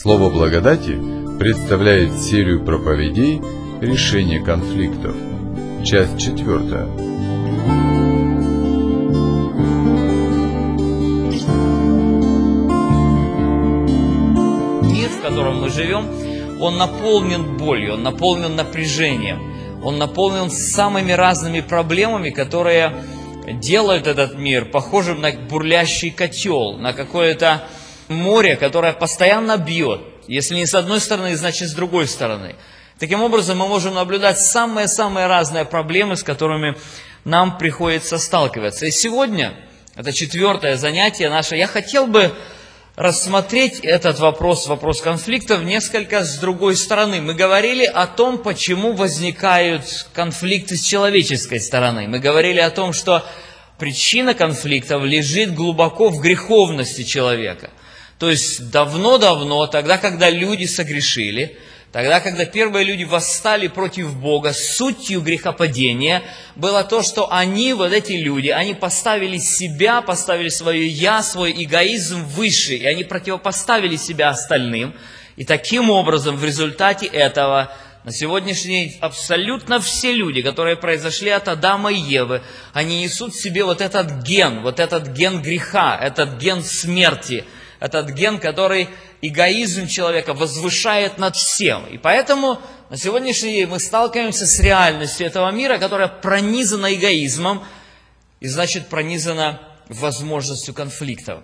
Слово благодати представляет серию проповедей «Решение конфликтов». Часть 4. Мир, в котором мы живем, он наполнен болью, он наполнен напряжением, он наполнен самыми разными проблемами, которые делают этот мир похожим на бурлящий котел, на какое-то море, которое постоянно бьет. Если не с одной стороны, значит с другой стороны. Таким образом, мы можем наблюдать самые-самые разные проблемы, с которыми нам приходится сталкиваться. И сегодня, это 4-е занятие наше, я хотел бы рассмотреть этот вопрос конфликтов несколько с другой стороны. Мы говорили о том, почему возникают конфликты с человеческой стороны. Мы говорили о том, что причина конфликтов лежит глубоко в греховности человека. То есть давно-давно, тогда, когда люди согрешили, тогда, когда первые люди восстали против Бога, сутью грехопадения было то, что они, вот эти люди, они поставили себя, поставили свое «я», свой эгоизм выше, и они противопоставили себя остальным. И таким образом, в результате этого, на сегодняшний день абсолютно все люди, которые произошли от Адама и Евы, они несут в себе вот этот ген греха, этот ген смерти, этот ген, который эгоизм человека возвышает над всем. И поэтому на сегодняшний день мы сталкиваемся с реальностью этого мира, которая пронизана эгоизмом и, значит, пронизана возможностью конфликтов.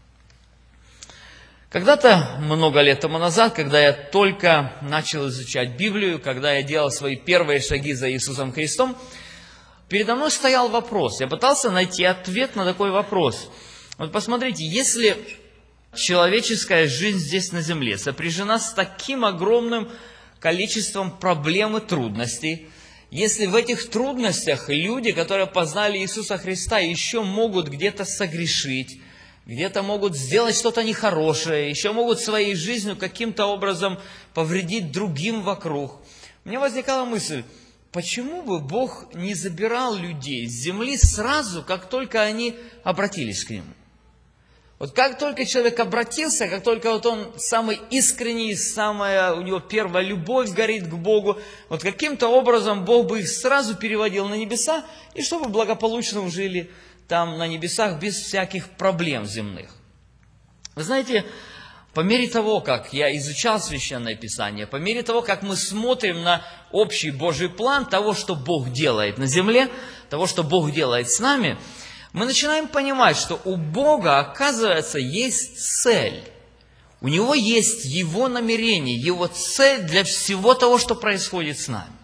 Когда-то, много лет тому назад, когда я только начал изучать Библию, когда я делал свои первые шаги за Иисусом Христом, передо мной стоял вопрос. Я пытался найти ответ на такой вопрос. Вот посмотрите, если человеческая жизнь здесь на земле сопряжена с таким огромным количеством проблем и трудностей, если в этих трудностях люди, которые познали Иисуса Христа, еще могут где-то согрешить, где-то могут сделать что-то нехорошее, еще могут своей жизнью каким-то образом повредить другим вокруг, у меня возникала мысль, почему бы Бог не забирал людей с земли сразу, как только они обратились к Нему? Вот как только человек обратился, как только вот он самый искренний, у него первая любовь горит к Богу, вот каким-то образом Бог бы их сразу переводил на небеса, и чтобы благополучно жили там на небесах без всяких проблем земных. Вы знаете, по мере того, как я изучал Священное Писание, по мере того, как мы смотрим на общий Божий план того, что Бог делает на земле, того, что Бог делает с нами, мы начинаем понимать, что у Бога, оказывается, есть цель. У Него есть Его намерение, Его цель для всего того, что происходит с нами.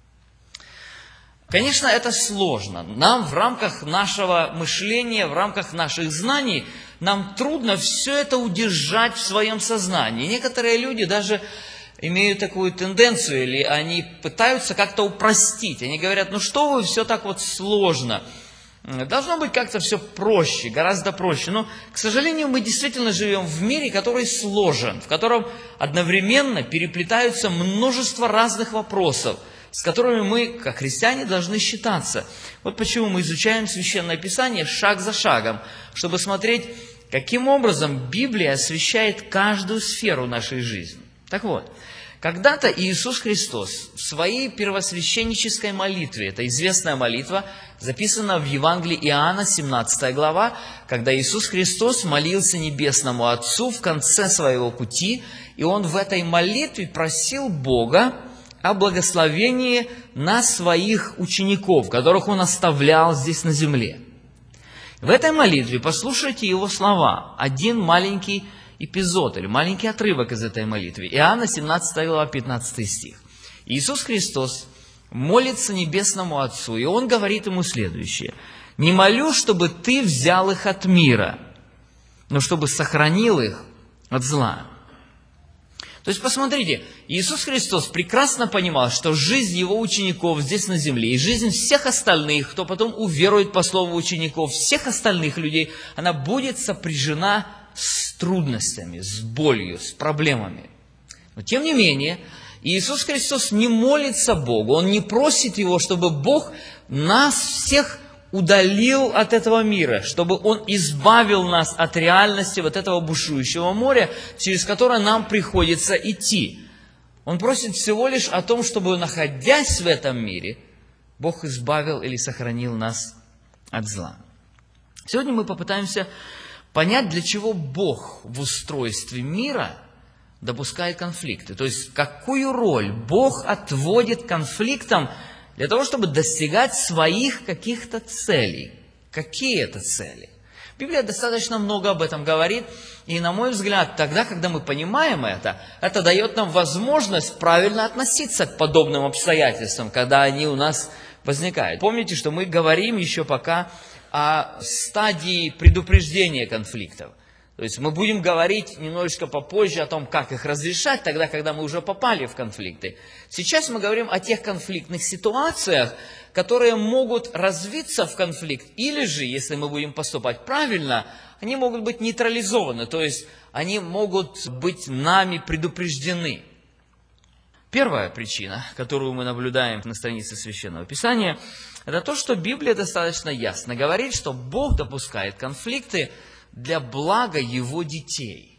Конечно, это сложно. Нам в рамках нашего мышления, в рамках наших знаний, нам трудно все это удержать в своем сознании. Некоторые люди даже имеют такую тенденцию, или они пытаются как-то упростить. Они говорят, ну что вы, все так вот сложно. Должно быть как-то все проще, гораздо проще. Но, к сожалению, мы действительно живем в мире, который сложен, в котором одновременно переплетаются множество разных вопросов, с которыми мы, как христиане, должны считаться. Вот почему мы изучаем Священное Писание шаг за шагом, чтобы смотреть, каким образом Библия освещает каждую сферу нашей жизни. Так вот, когда-то Иисус Христос в своей первосвященнической молитве, это известная молитва, записана в Евангелии Иоанна, 17 глава, когда Иисус Христос молился Небесному Отцу в конце своего пути, и Он в этой молитве просил Бога о благословении на своих учеников, которых Он оставлял здесь на земле. В этой молитве послушайте Его слова, один маленький эпизод или маленький отрывок из этой молитвы. Иоанна, 17 глава, 15 стих. Иисус Христос молится Небесному Отцу, и Он говорит Ему следующее. «Не молю, чтобы Ты взял их от мира, но чтобы сохранил их от зла». То есть, посмотрите, Иисус Христос прекрасно понимал, что жизнь Его учеников здесь на земле, и жизнь всех остальных, кто потом уверует по слову учеников, всех остальных людей, она будет сопряжена с трудностями, с болью, с проблемами. Но тем не менее, Иисус Христос не молится Богу, Он не просит Его, чтобы Бог нас всех удалил от этого мира, чтобы Он избавил нас от реальности вот этого бушующего моря, через которое нам приходится идти. Он просит всего лишь о том, чтобы, находясь в этом мире, Бог избавил или сохранил нас от зла. Сегодня мы попытаемся понять, для чего Бог в устройстве мира допускает конфликты. То есть, какую роль Бог отводит конфликтам для того, чтобы достигать своих каких-то целей. Какие это цели? Библия достаточно много об этом говорит, и, на мой взгляд, тогда, когда мы понимаем это дает нам возможность правильно относиться к подобным обстоятельствам, когда они у нас возникают. Помните, что мы говорим еще пока о стадии предупреждения конфликтов. То есть мы будем говорить немножечко попозже о том, как их разрешать, тогда, когда мы уже попали в конфликты. Сейчас мы говорим о тех конфликтных ситуациях, которые могут развиться в конфликт, или же, если мы будем поступать правильно, они могут быть нейтрализованы, то есть они могут быть нами предупреждены. Первая причина, которую мы наблюдаем на странице Священного Писания, это то, что Библия достаточно ясно говорит, что Бог допускает конфликты для блага Его детей.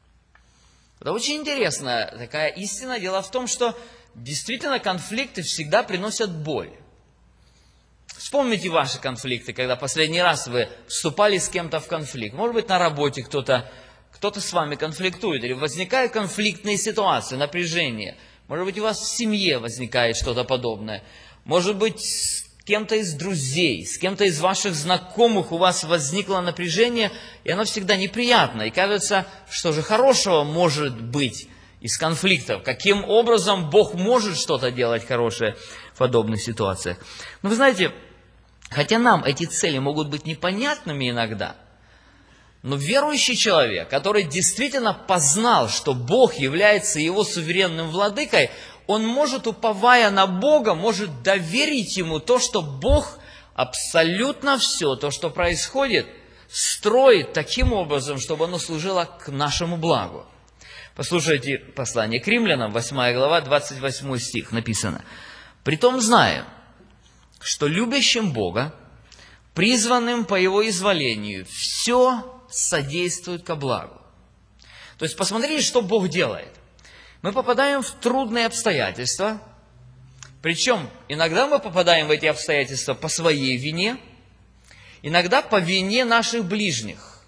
Это очень интересная такая истина. Дело в том, что действительно конфликты всегда приносят боль. Вспомните ваши конфликты, когда последний раз вы вступали с кем-то в конфликт. Может быть, на работе кто-то с вами конфликтует, или возникают конфликтные ситуации, напряжение. Может быть, у вас в семье возникает что-то подобное. Может быть, с кем-то из друзей, с кем-то из ваших знакомых у вас возникло напряжение, и оно всегда неприятно. И кажется, что же хорошего может быть из конфликтов? Каким образом Бог может что-то делать хорошее в подобных ситуациях? Но вы знаете, хотя нам эти цели могут быть непонятными иногда, но верующий человек, который действительно познал, что Бог является его суверенным владыкой, он может, уповая на Бога, может доверить Ему то, что Бог абсолютно все, то, что происходит, строит таким образом, чтобы оно служило к нашему благу. Послушайте послание к Римлянам, 8 глава, 28 стих, написано: «Притом знаем, что любящим Бога, призванным по Его изволению, все содействует ко благу». То есть, посмотрите, что Бог делает. Мы попадаем в трудные обстоятельства, причем иногда мы попадаем в эти обстоятельства по своей вине, иногда по вине наших ближних.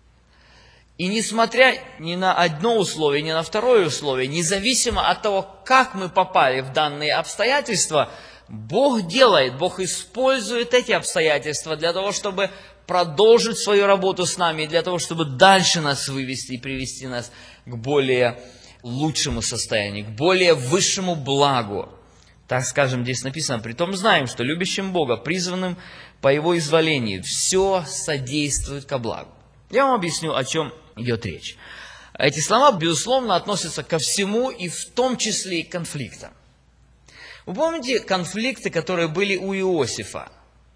И несмотря ни на одно условие, ни на второе условие, независимо от того, как мы попали в данные обстоятельства, Бог использует эти обстоятельства для того, чтобы продолжить свою работу с нами, для того, чтобы дальше нас вывести и привести нас к более лучшему состоянию, к более высшему благу. Так скажем, здесь написано: «Притом знаем, что любящим Бога, призванным по Его изволению, все содействует ко благу». Я вам объясню, о чем идет речь. Эти слова, безусловно, относятся ко всему, и в том числе и к конфликтам. Вы помните конфликты, которые были у Иосифа?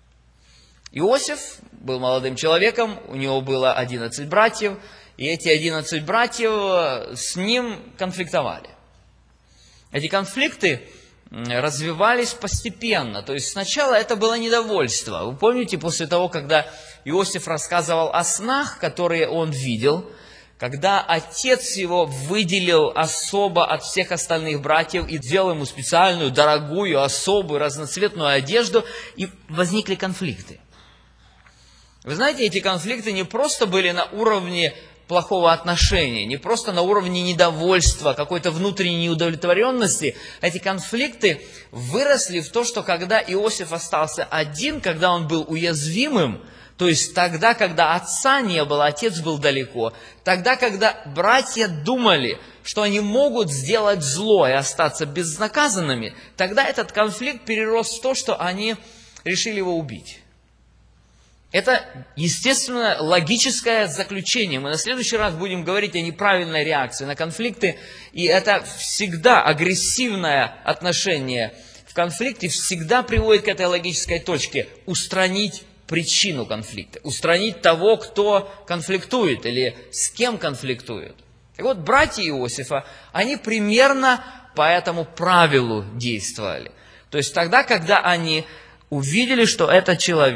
Иосиф был молодым человеком, у него было 11 братьев, и эти 11 братьев с ним конфликтовали. Эти конфликты развивались постепенно. То есть сначала это было недовольство. Вы помните, после того, когда Иосиф рассказывал о снах, которые он видел, когда отец его выделил особо от всех остальных братьев и сделал ему специальную, дорогую, особую, разноцветную одежду, и возникли конфликты. Вы знаете, эти конфликты не просто были на уровне плохого отношения, не просто на уровне недовольства, какой-то внутренней неудовлетворенности. Эти конфликты выросли в то, что когда Иосиф остался один, когда он был уязвимым, то есть тогда, когда отца не было, отец был далеко, тогда, когда братья думали, что они могут сделать зло и остаться безнаказанными, тогда этот конфликт перерос в то, что они решили его убить. Это, естественно, логическое заключение. Мы на следующий раз будем говорить о неправильной реакции на конфликты. И это всегда агрессивное отношение в конфликте всегда приводит к этой логической точке. Устранить причину конфликта. Устранить того, кто конфликтует или с кем конфликтует. Так вот, братья Иосифа, они примерно по этому правилу действовали. То есть тогда, когда они увидели, что этот человек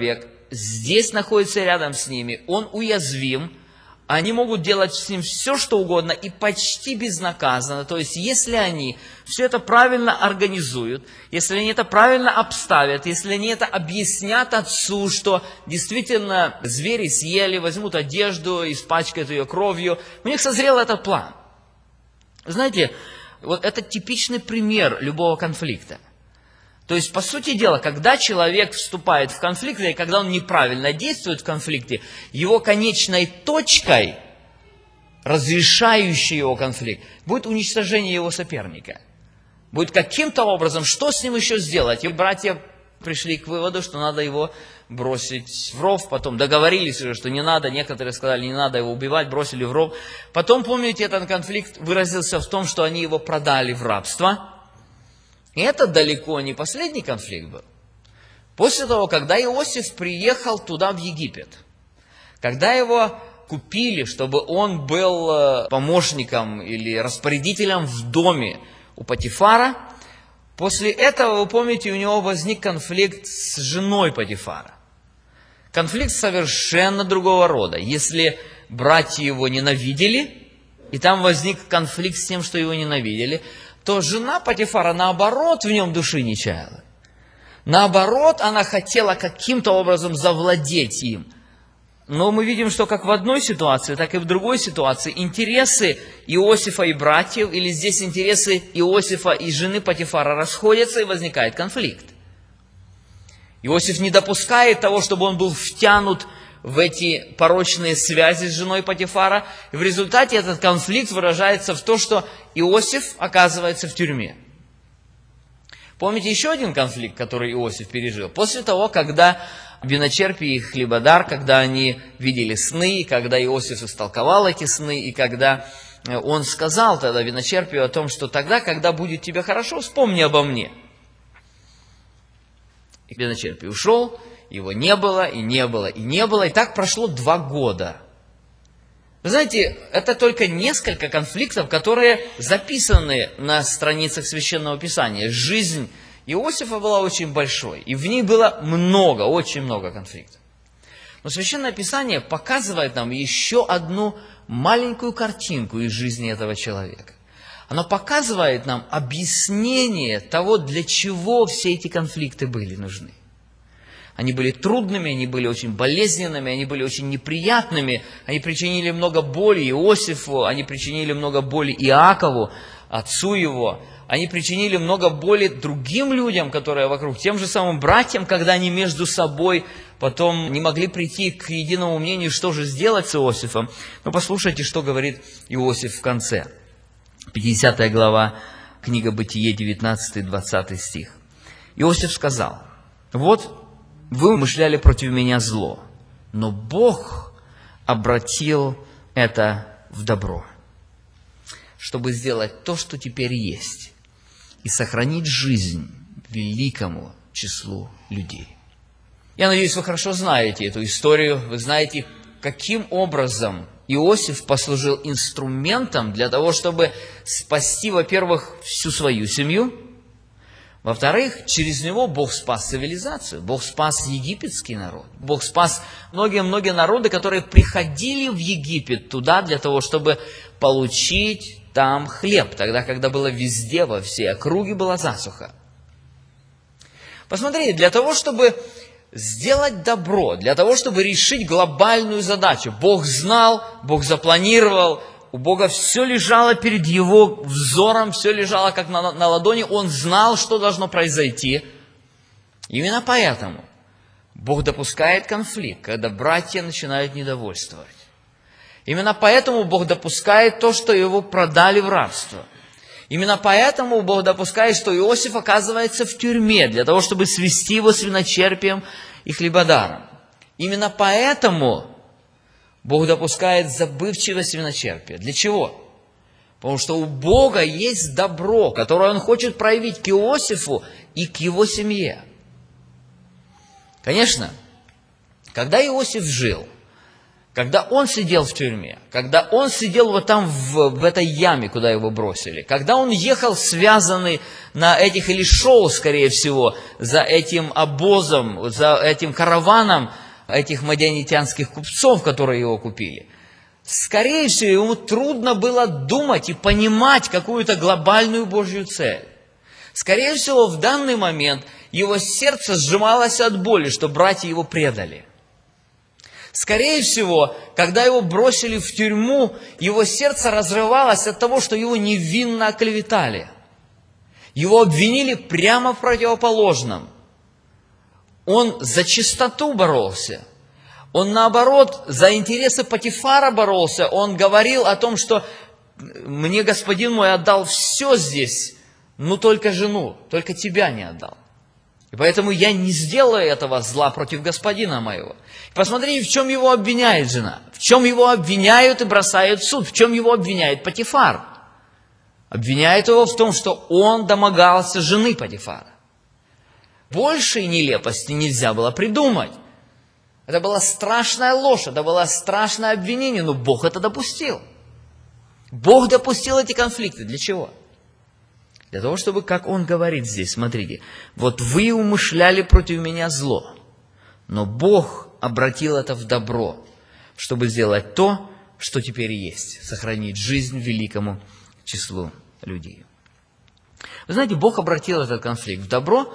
здесь находится рядом с ними, он уязвим, они могут делать с ним все, что угодно, и почти безнаказанно. То есть, если они все это правильно организуют, если они это правильно обставят, если они это объяснят отцу, что действительно звери съели, возьмут одежду, испачкают ее кровью, у них созрел этот план. Знаете, вот это типичный пример любого конфликта. То есть, по сути дела, когда человек вступает в конфликт, или когда он неправильно действует в конфликте, его конечной точкой, разрешающей его конфликт, будет уничтожение его соперника. Будет каким-то образом, что с ним еще сделать? И братья пришли к выводу, что надо его бросить в ров, потом договорились уже, что не надо, некоторые сказали, не надо его убивать, бросили в ров. Потом, помните, этот конфликт выразился в том, что они его продали в рабство. И это далеко не последний конфликт был. После того, когда Иосиф приехал туда, в Египет, когда его купили, чтобы он был помощником или распорядителем в доме у Потифара, после этого, вы помните, у него возник конфликт с женой Потифара. Конфликт совершенно другого рода. Если братья его ненавидели, и там возник конфликт с тем, что его ненавидели, то жена Потифара, наоборот, в нем души не чаяла. Наоборот, она хотела каким-то образом завладеть им. Но мы видим, что как в одной ситуации, так и в другой ситуации интересы Иосифа и братьев, или здесь интересы Иосифа и жены Потифара расходятся, и возникает конфликт. Иосиф не допускает того, чтобы он был втянут в эти порочные связи с женой Потифара. И в результате этот конфликт выражается в том, что Иосиф оказывается в тюрьме. Помните еще один конфликт, который Иосиф пережил? После того, когда виночерпий и хлебодар, когда они видели сны, когда Иосиф истолковал эти сны, и когда он сказал тогда виночерпию о том, что тогда, когда будет тебе хорошо, вспомни обо мне. И виночерпий ушел, его не было, и не было, и не было, и так прошло 2 года. Вы знаете, это только несколько конфликтов, которые записаны на страницах Священного Писания. Жизнь Иосифа была очень большой, и в ней было много, очень много конфликтов. Но Священное Писание показывает нам еще одну маленькую картинку из жизни этого человека. Оно показывает нам объяснение того, для чего все эти конфликты были нужны. Они были трудными, они были очень болезненными, они были очень неприятными, они причинили много боли Иосифу, они причинили много боли Иакову, отцу его, они причинили много боли другим людям, которые вокруг, тем же самым братьям, когда они между собой потом не могли прийти к единому мнению, что же сделать с Иосифом. Но послушайте, что говорит Иосиф в конце. 50 глава, книга Бытие, 19-20 стих. Иосиф сказал: «Вот вы умышляли против меня зло, но Бог обратил это в добро, чтобы сделать то, что теперь есть, и сохранить жизнь великому числу людей». Я надеюсь, вы хорошо знаете эту историю, вы знаете, каким образом Иосиф послужил инструментом для того, чтобы спасти, во-первых, всю свою семью, во-вторых, через него Бог спас цивилизацию, Бог спас египетский народ, Бог спас многие-многие народы, которые приходили в Египет туда для того, чтобы получить там хлеб, тогда, когда было везде, во всей округе была засуха. Посмотрите, для того, чтобы сделать добро, для того, чтобы решить глобальную задачу, Бог знал, Бог запланировал, у Бога все лежало перед Его взором, все лежало как на ладони, Он знал, что должно произойти. Именно поэтому Бог допускает конфликт, когда братья начинают недовольствовать. Именно поэтому Бог допускает то, что его продали в рабство. Именно поэтому Бог допускает, что Иосиф оказывается в тюрьме, для того, чтобы свести его с виночерпием и хлебодаром. Именно поэтому Бог допускает забывчивость виночерпия. Для чего? Потому что у Бога есть добро, которое Он хочет проявить к Иосифу и к его семье. Конечно, когда Иосиф жил, когда он сидел в тюрьме, когда он сидел вот там в этой яме, куда его бросили, когда он ехал связанный на этих, или шел, скорее всего, за этим обозом, за этим караваном, этих мадианитянских купцов, которые его купили, скорее всего, ему трудно было думать и понимать какую-то глобальную Божью цель. Скорее всего, в данный момент его сердце сжималось от боли, что братья его предали. Скорее всего, когда его бросили в тюрьму, его сердце разрывалось от того, что его невинно оклеветали. Его обвинили прямо в противоположном. Он за чистоту боролся. Он, наоборот, за интересы Потифара боролся. Он говорил о том, что мне господин мой отдал все здесь, но только жену, только тебя не отдал. И поэтому я не сделаю этого зла против господина моего. Посмотрите, в чем его обвиняет жена. В чем его обвиняют и бросают в суд. В чем его обвиняет Потифар. Обвиняют его в том, что он домогался жены Потифара. Большей нелепости нельзя было придумать. Это была страшная ложь, это было страшное обвинение, но Бог это допустил. Бог допустил эти конфликты. Для чего? Для того, чтобы, как он говорит здесь, смотрите, вот вы умышляли против меня зло, но Бог обратил это в добро, чтобы сделать то, что теперь есть, сохранить жизнь великому числу людей. Вы знаете, Бог обратил этот конфликт в добро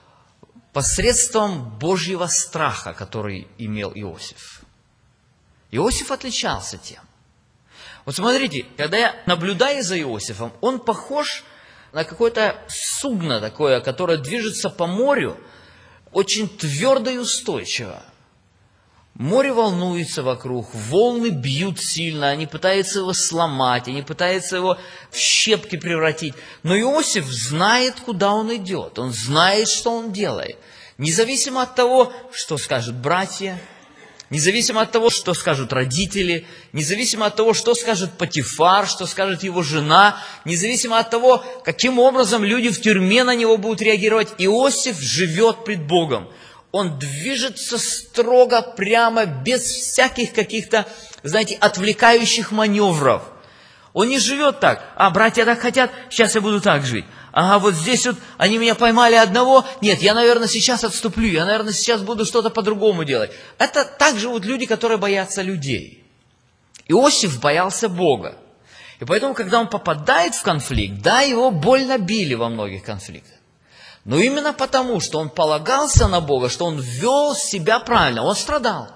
посредством Божьего страха, который имел Иосиф. Иосиф отличался тем. Вот смотрите, когда я наблюдаю за Иосифом, он похож на какое-то судно такое, которое движется по морю, очень твердо и устойчиво. Море волнуется вокруг, волны бьют сильно, они пытаются его сломать, они пытаются его в щепки превратить. Но Иосиф знает, куда он идет, он знает, что он делает. Независимо от того, что скажут братья, независимо от того, что скажут родители, независимо от того, что скажет Потифар, что скажет его жена, независимо от того, каким образом люди в тюрьме на него будут реагировать, Иосиф живет пред Богом. Он движется строго, прямо, без всяких каких-то, знаете, отвлекающих маневров. Он не живет так. Братья так хотят, сейчас я буду так жить. Вот здесь вот они меня поймали одного. Нет, я, наверное, сейчас отступлю. Я, наверное, сейчас буду что-то по-другому делать. Это так живут люди, которые боятся людей. Иосиф боялся Бога. И поэтому, когда он попадает в конфликт, да, его больно били во многих конфликтах. Но именно потому, что он полагался на Бога, что он вел себя правильно, он страдал.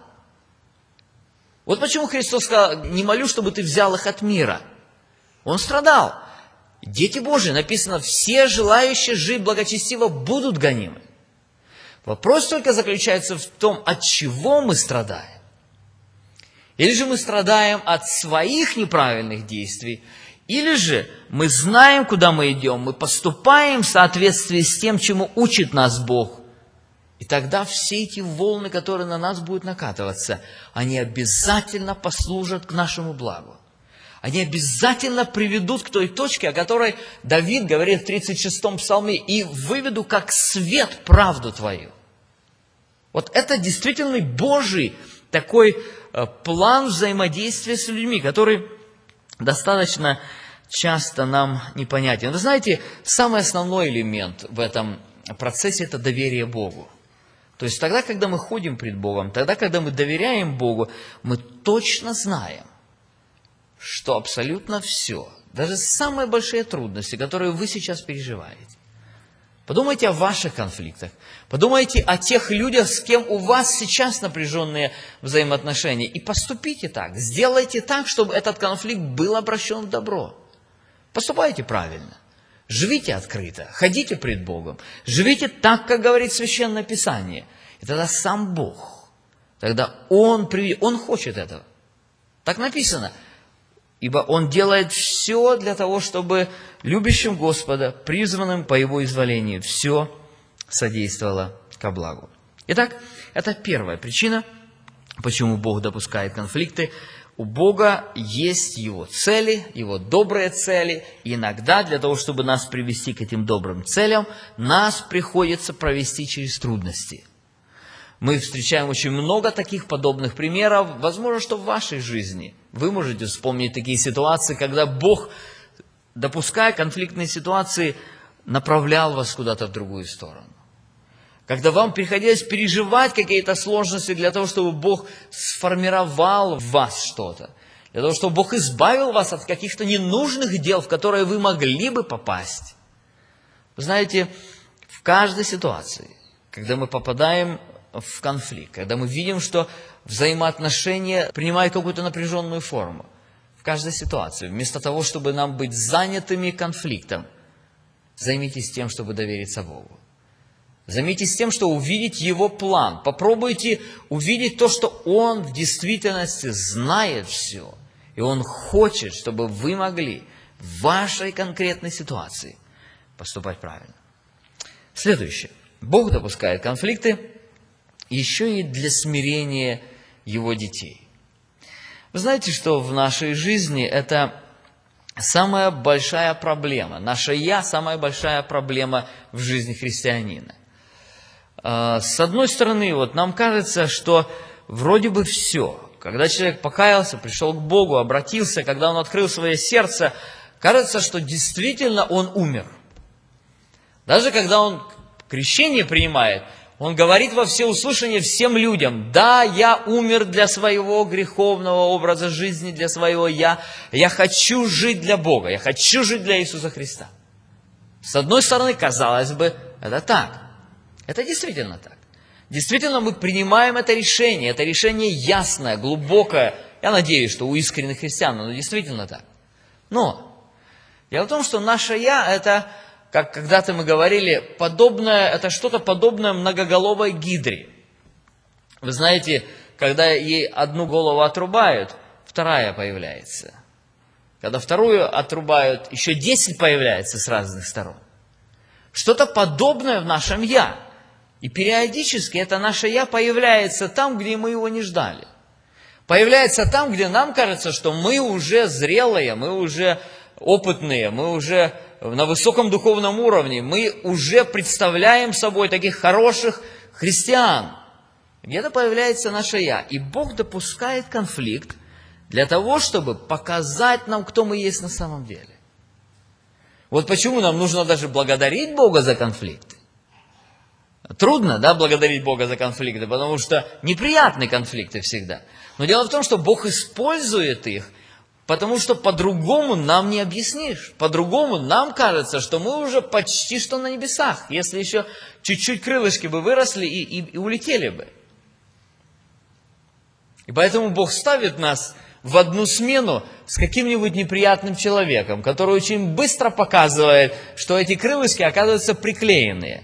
Вот почему Христос сказал, не молю, чтобы ты взял их от мира. Он страдал. Дети Божьи, написано, все желающие жить благочестиво будут гонимы. Вопрос только заключается в том, от чего мы страдаем. Или же мы страдаем от своих неправильных действий, или же мы знаем, куда мы идем, мы поступаем в соответствии с тем, чему учит нас Бог. И тогда все эти волны, которые на нас будут накатываться, они обязательно послужат к нашему благу. Они обязательно приведут к той точке, о которой Давид говорит в 36-м псалме, «И выведу как свет правду твою». Вот это действительно Божий такой план взаимодействия с людьми, который достаточно часто нам непонятен. Вы знаете, самый основной элемент в этом процессе – это доверие Богу. То есть тогда, когда мы ходим пред Богом, тогда, когда мы доверяем Богу, мы точно знаем, что абсолютно все, даже самые большие трудности, которые вы сейчас переживаете, подумайте о ваших конфликтах, подумайте о тех людях, с кем у вас сейчас напряженные взаимоотношения, и поступите так, сделайте так, чтобы этот конфликт был обращен в добро. Поступайте правильно, живите открыто, ходите пред Богом, живите так, как говорит Священное Писание, и тогда сам Бог, тогда Он хочет этого. Так написано. Ибо Он делает все для того, чтобы любящим Господа, призванным по Его изволению, все содействовало ко благу. Итак, это первая причина, почему Бог допускает конфликты. У Бога есть Его цели, Его добрые цели. И иногда для того, чтобы нас привести к этим добрым целям, нас приходится провести через трудности. Мы встречаем очень много таких подобных примеров. Возможно, что в вашей жизни вы можете вспомнить такие ситуации, когда Бог, допуская конфликтные ситуации, направлял вас куда-то в другую сторону. когда вам приходилось переживать какие-то сложности для того, чтобы Бог сформировал в вас что-то, для того, чтобы Бог избавил вас от каких-то ненужных дел, в которые вы могли бы попасть. Вы знаете, в каждой ситуации, когда мы попадаем в конфликт, когда мы видим, что взаимоотношения принимают какую-то напряженную форму, в каждой ситуации, вместо того, чтобы нам быть занятыми конфликтом, займитесь тем, чтобы довериться Богу. Займитесь тем, что увидеть Его план. Попробуйте увидеть то, что Он в действительности знает все. И Он хочет, чтобы вы могли в вашей конкретной ситуации поступать правильно. Следующее. Бог допускает конфликты еще и для смирения Его детей. Вы знаете, что в нашей жизни это самая большая проблема. Наше «я» – самая большая проблема в жизни христианина. С одной стороны, вот нам кажется, что вроде бы все. Когда человек покаялся, пришел к Богу, обратился, когда он открыл свое сердце, кажется, что действительно он умер. Даже когда он крещение принимает, он говорит во всеуслышание всем людям: да, я умер для своего греховного образа жизни, для своего «я». Я хочу жить для Бога, я хочу жить для Иисуса Христа. С одной стороны, казалось бы, это так. Это действительно так. Действительно, мы принимаем это решение ясное, глубокое. Я надеюсь, что у искренних христиан, но действительно так. Но дело в том, что наше «я» это, как когда-то мы говорили, это что-то подобное многоголовой гидре. Вы знаете, когда ей одну голову отрубают, вторая появляется. Когда вторую отрубают, еще 10 появляется с разных сторон. Что-то подобное в нашем «я». И периодически это наше «я» появляется там, где мы его не ждали. Появляется там, где нам кажется, что мы уже зрелые, мы уже опытные, мы уже на высоком духовном уровне, мы уже представляем собой таких хороших христиан. Где-то появляется наше «я». И Бог допускает конфликт для того, чтобы показать нам, кто мы есть на самом деле. Вот почему нам нужно даже благодарить Бога за конфликты. Трудно, да, благодарить Бога за конфликты, потому что неприятные конфликты всегда. Но дело в том, что Бог использует их, потому что по-другому нам не объяснишь. По-другому нам кажется, что мы уже почти что на небесах, если еще чуть-чуть крылышки бы выросли и улетели бы. И поэтому Бог ставит нас в одну смену с каким-нибудь неприятным человеком, который очень быстро показывает, что эти крылышки оказываются приклеенные.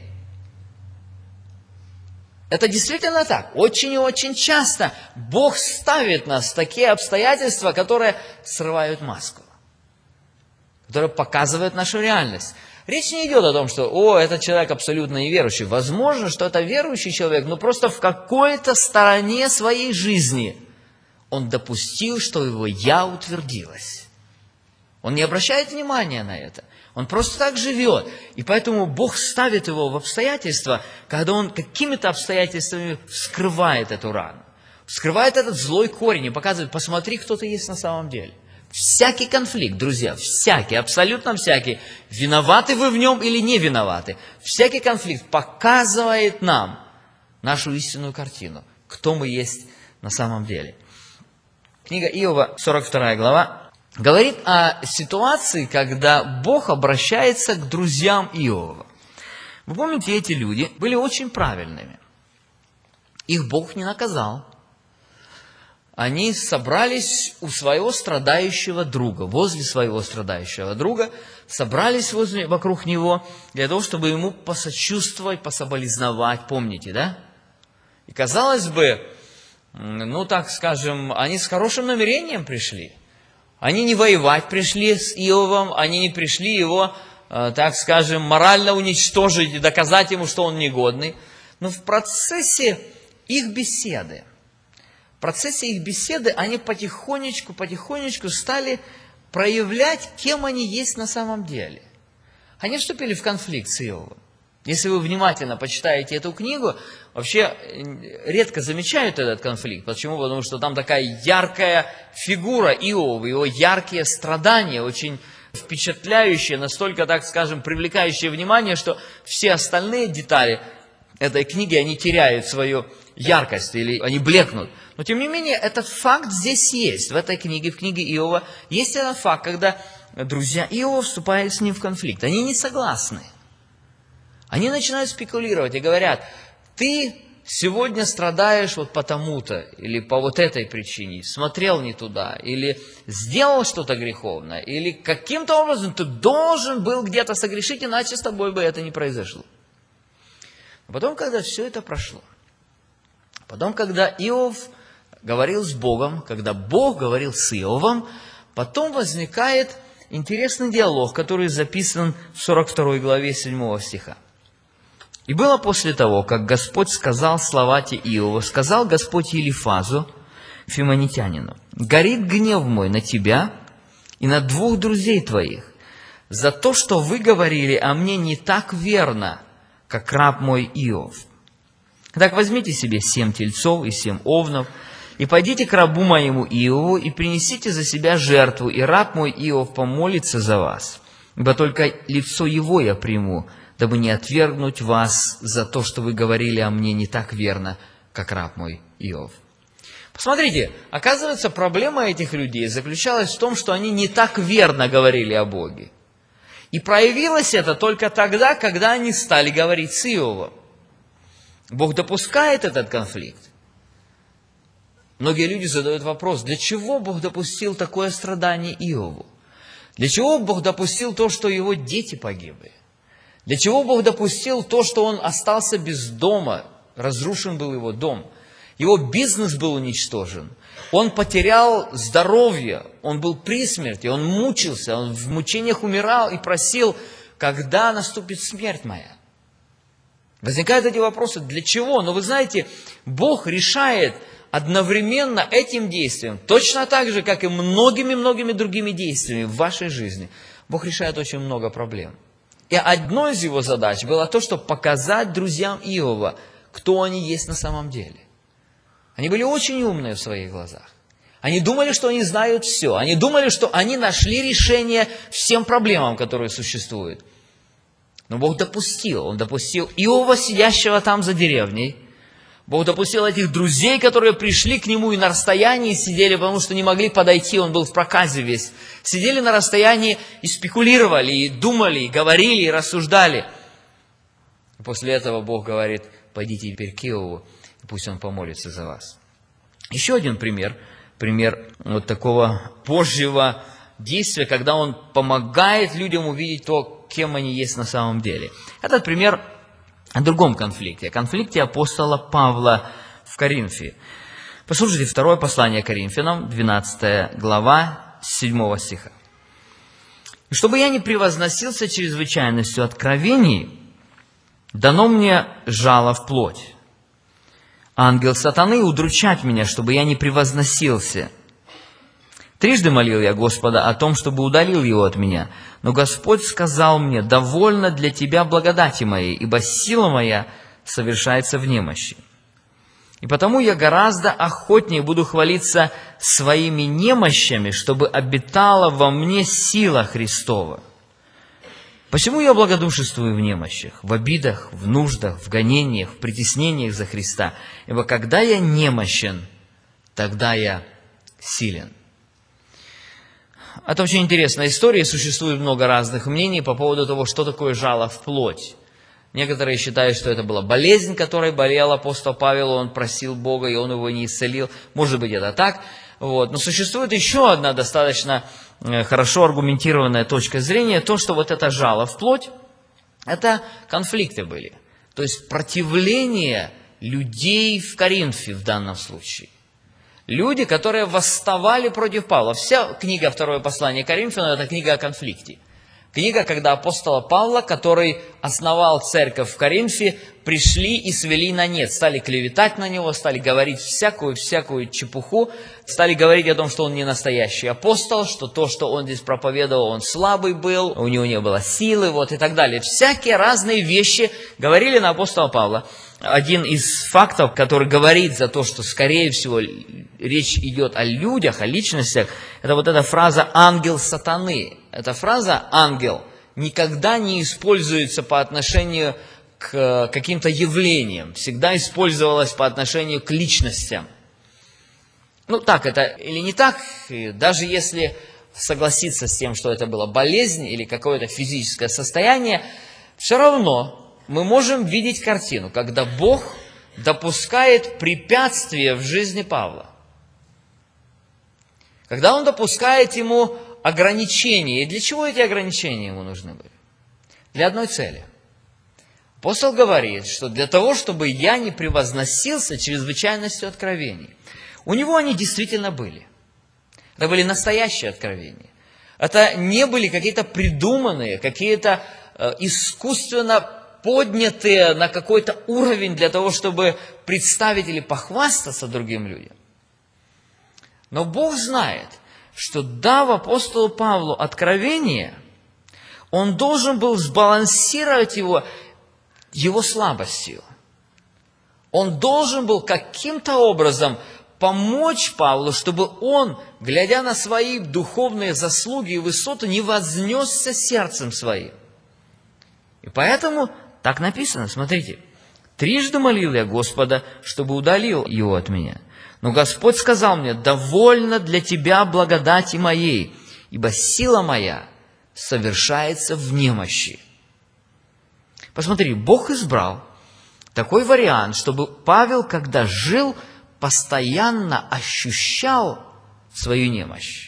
Это действительно так. Очень и очень часто Бог ставит нас в такие обстоятельства, которые срывают маску, которые показывают нашу реальность. Речь не идет о том, что этот человек абсолютно неверующий. Возможно, что это верующий человек, но просто в какой-то стороне своей жизни он допустил, что его «я» утвердилось. Он не обращает внимания на это. Он просто так живет. И поэтому Бог ставит его в обстоятельства, когда он какими-то обстоятельствами вскрывает эту рану. Вскрывает этот злой корень и показывает: посмотри, кто ты есть на самом деле. Всякий конфликт, друзья, всякий, абсолютно всякий, виноваты вы в нем или не виноваты, всякий конфликт показывает нам нашу истинную картину, кто мы есть на самом деле. Книга Иова, 42 глава, говорит о ситуации, когда Бог обращается к друзьям Иова. Вы помните, эти люди были очень правильными. Их Бог не наказал. Они собрались у своего страдающего друга, возле своего страдающего друга, собрались вокруг него для того, чтобы ему посочувствовать, пособолезновать. Помните, да? И казалось бы, так скажем, они с хорошим намерением пришли. Они не воевать пришли с Иовом, они не пришли его, так скажем, морально уничтожить и доказать ему, что он негодный. Но в процессе их беседы, они потихонечку стали проявлять, кем они есть на самом деле. Они вступили в конфликт с Иовом. Если вы внимательно почитаете эту книгу, вообще редко замечают этот конфликт. Почему? Потому что там такая яркая фигура Иова, его яркие страдания, очень впечатляющие, настолько, так скажем, привлекающие внимание, что все остальные детали этой книги, они теряют свою яркость или они блекнут. Но тем не менее, этот факт здесь есть. В этой книге, в книге Иова, есть этот факт, когда друзья Иова вступают с ним в конфликт. Они не согласны. Они начинают спекулировать и говорят: ты сегодня страдаешь вот потому-то, или по вот этой причине, смотрел не туда, или сделал что-то греховное, или каким-то образом ты должен был где-то согрешить, иначе с тобой бы это не произошло. Но потом, когда все это прошло, потом, когда Иов говорил с Богом, когда Бог говорил с Иовом, потом возникает интересный диалог, который записан в 42 главе 7 стиха. «И было после того, как Господь сказал слова те Иова, сказал Господь Елифазу, фимонитянину: горит гнев мой на тебя и на двух друзей твоих за то, что вы говорили о мне не так верно, как раб мой Иов. Так возьмите себе 7 тельцов и 7 овнов, и пойдите к рабу моему Иову, и принесите за себя жертву, и раб мой Иов помолится за вас, ибо только лицо его я приму, дабы не отвергнуть вас за то, что вы говорили о мне не так верно, как раб мой Иов». Посмотрите, оказывается, проблема этих людей заключалась в том, что они не так верно говорили о Боге. И проявилось это только тогда, когда они стали говорить с Иовом. Бог допускает этот конфликт. Многие люди задают вопрос: для чего Бог допустил такое страдание Иову? Для чего Бог допустил то, что его дети погибли? Для чего Бог допустил то, что он остался без дома, разрушен был его дом, его бизнес был уничтожен, он потерял здоровье, он был при смерти, он мучился, он в мучениях умирал и просил: когда наступит смерть моя? Возникают эти вопросы: для чего? Но вы знаете, Бог решает одновременно этим действием, точно так же, как и многими-многими другими действиями в вашей жизни. Бог решает очень много проблем. И одной из его задач было то, чтобы показать друзьям Иова, кто они есть на самом деле. Они были очень умные в своих глазах. Они думали, что они знают все. Они думали, что они нашли решение всем проблемам, которые существуют. Но Бог допустил. Он допустил Иова, сидящего там за деревней. Бог допустил этих друзей, которые пришли к нему и на расстоянии сидели, потому что не могли подойти, он был в проказе весь. Сидели на расстоянии и спекулировали, и думали, и говорили, и рассуждали. И после этого Бог говорит: пойдите теперь к Иову, и пусть он помолится за вас. Еще один пример вот такого Божьего действия, когда он помогает людям увидеть то, кем они есть на самом деле. Этот пример о другом конфликте, о конфликте апостола Павла в Коринфе. Послушайте второе послание Коринфянам, 12 глава, 7 стиха. «И чтобы я не превозносился чрезвычайностью откровений, дано мне жало в плоть. Ангел сатаны удручать меня, чтобы я не превозносился. Трижды молил я Господа о том, чтобы удалил его от меня. Но Господь сказал мне: довольно для тебя благодати моей, ибо сила моя совершается в немощи. И потому я гораздо охотнее буду хвалиться своими немощами, чтобы обитала во мне сила Христова. Посему я благодушествую в немощах, в обидах, в нуждах, в гонениях, в притеснениях за Христа. Ибо когда я немощен, тогда я силен». Это очень интересная история, существует много разных мнений по поводу того, что такое жало в плоть. Некоторые считают, что это была болезнь, которой болел апостол Павел, он просил Бога, и он его не исцелил. Может быть, это так. Но существует еще одна достаточно хорошо аргументированная точка зрения, то, что вот это жало в плоть, это конфликты были. То есть противление людей в Коринфе в данном случае. Люди, которые восставали против Павла. Вся книга «Второе послание Коринфянам» – это книга о конфликте. Книга, когда апостола Павла, который основал церковь в Коринфе, пришли и свели на нет. Стали клеветать на него, стали говорить всякую чепуху, стали говорить о том, что он не настоящий апостол, что то, что он здесь проповедовал, он слабый был, у него не было силы, и так далее. Всякие разные вещи говорили на апостола Павла. Один из фактов, который говорит за то, что, скорее всего, речь идет о людях, о личностях, это вот эта фраза «ангел сатаны». Эта фраза «ангел» никогда не используется по отношению к к каким-то явлениям, всегда использовалось по отношению к личностям. Ну, так это или не так, даже если согласиться с тем, что это была болезнь или какое-то физическое состояние, все равно мы можем видеть картину, когда Бог допускает препятствия в жизни Павла. Когда Он допускает ему ограничения. И для чего эти ограничения ему нужны были? Для одной цели. Апостол говорит, что для того, чтобы я не превозносился чрезвычайностью откровений. У него они действительно были. Это были настоящие откровения. Это не были какие-то придуманные, какие-то искусственно поднятые на какой-то уровень для того, чтобы представить или похвастаться другим людям. Но Бог знает, что дав апостолу Павлу откровение, он должен был сбалансировать его слабостью. Он должен был каким-то образом помочь Павлу, чтобы он, глядя на свои духовные заслуги и высоты, не вознесся сердцем своим. И поэтому так написано, смотрите. «Трижды молил я Господа, чтобы удалил его от меня. Но Господь сказал мне: довольно для тебя благодати моей, ибо сила моя совершается в немощи». Посмотри, Бог избрал такой вариант, чтобы Павел, когда жил, постоянно ощущал свою немощь.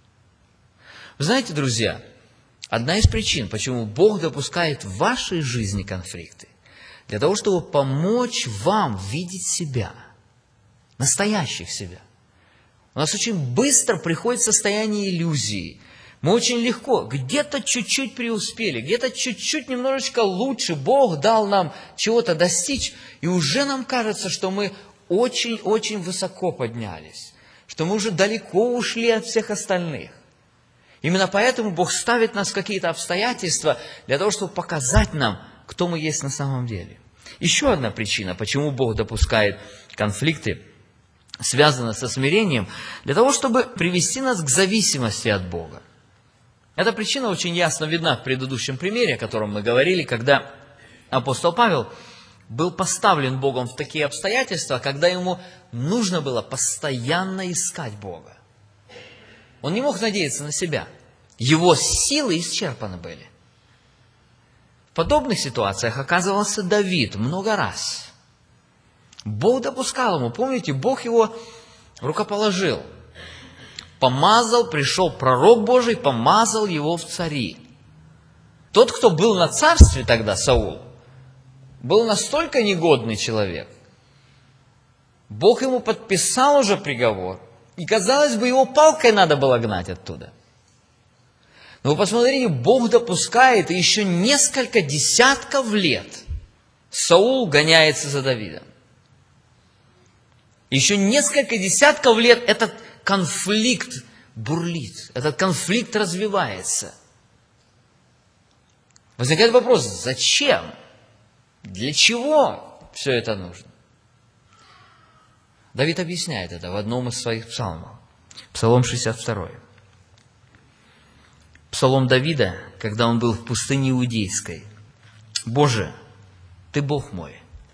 Вы знаете, друзья, одна из причин, почему Бог допускает в вашей жизни конфликты, для того, чтобы помочь вам видеть себя, настоящих себя. У нас очень быстро приходит состояние иллюзии. Мы очень легко, где-то чуть-чуть преуспели, где-то чуть-чуть немножечко лучше Бог дал нам чего-то достичь, и уже нам кажется, что мы очень-очень высоко поднялись, что мы уже далеко ушли от всех остальных. Именно поэтому Бог ставит нас в какие-то обстоятельства для того, чтобы показать нам, кто мы есть на самом деле. Еще одна причина, почему Бог допускает конфликты, связана со смирением, для того, чтобы привести нас к зависимости от Бога. Эта причина очень ясно видна в предыдущем примере, о котором мы говорили, когда апостол Павел был поставлен Богом в такие обстоятельства, когда ему нужно было постоянно искать Бога. Он не мог надеяться на себя. Его силы исчерпаны были. В подобных ситуациях оказывался Давид много раз. Бог допускал ему, помните, Бог его рукоположил. Помазал, пришел пророк Божий, помазал его в цари. Тот, кто был на царстве тогда, Саул, был настолько негодный человек. Бог ему подписал уже приговор, и, казалось бы, его палкой надо было гнать оттуда. Но вы посмотрите, Бог допускает, и еще несколько десятков лет Саул гоняется за Давидом. Еще несколько десятков лет этот конфликт бурлит, этот конфликт развивается. Возникает вопрос, зачем? Для чего все это нужно? Давид объясняет это в одном из своих псалмов. Псалом 62. Псалом Давида, когда он был в пустыне Иудейской. «Боже, Ты Бог мой,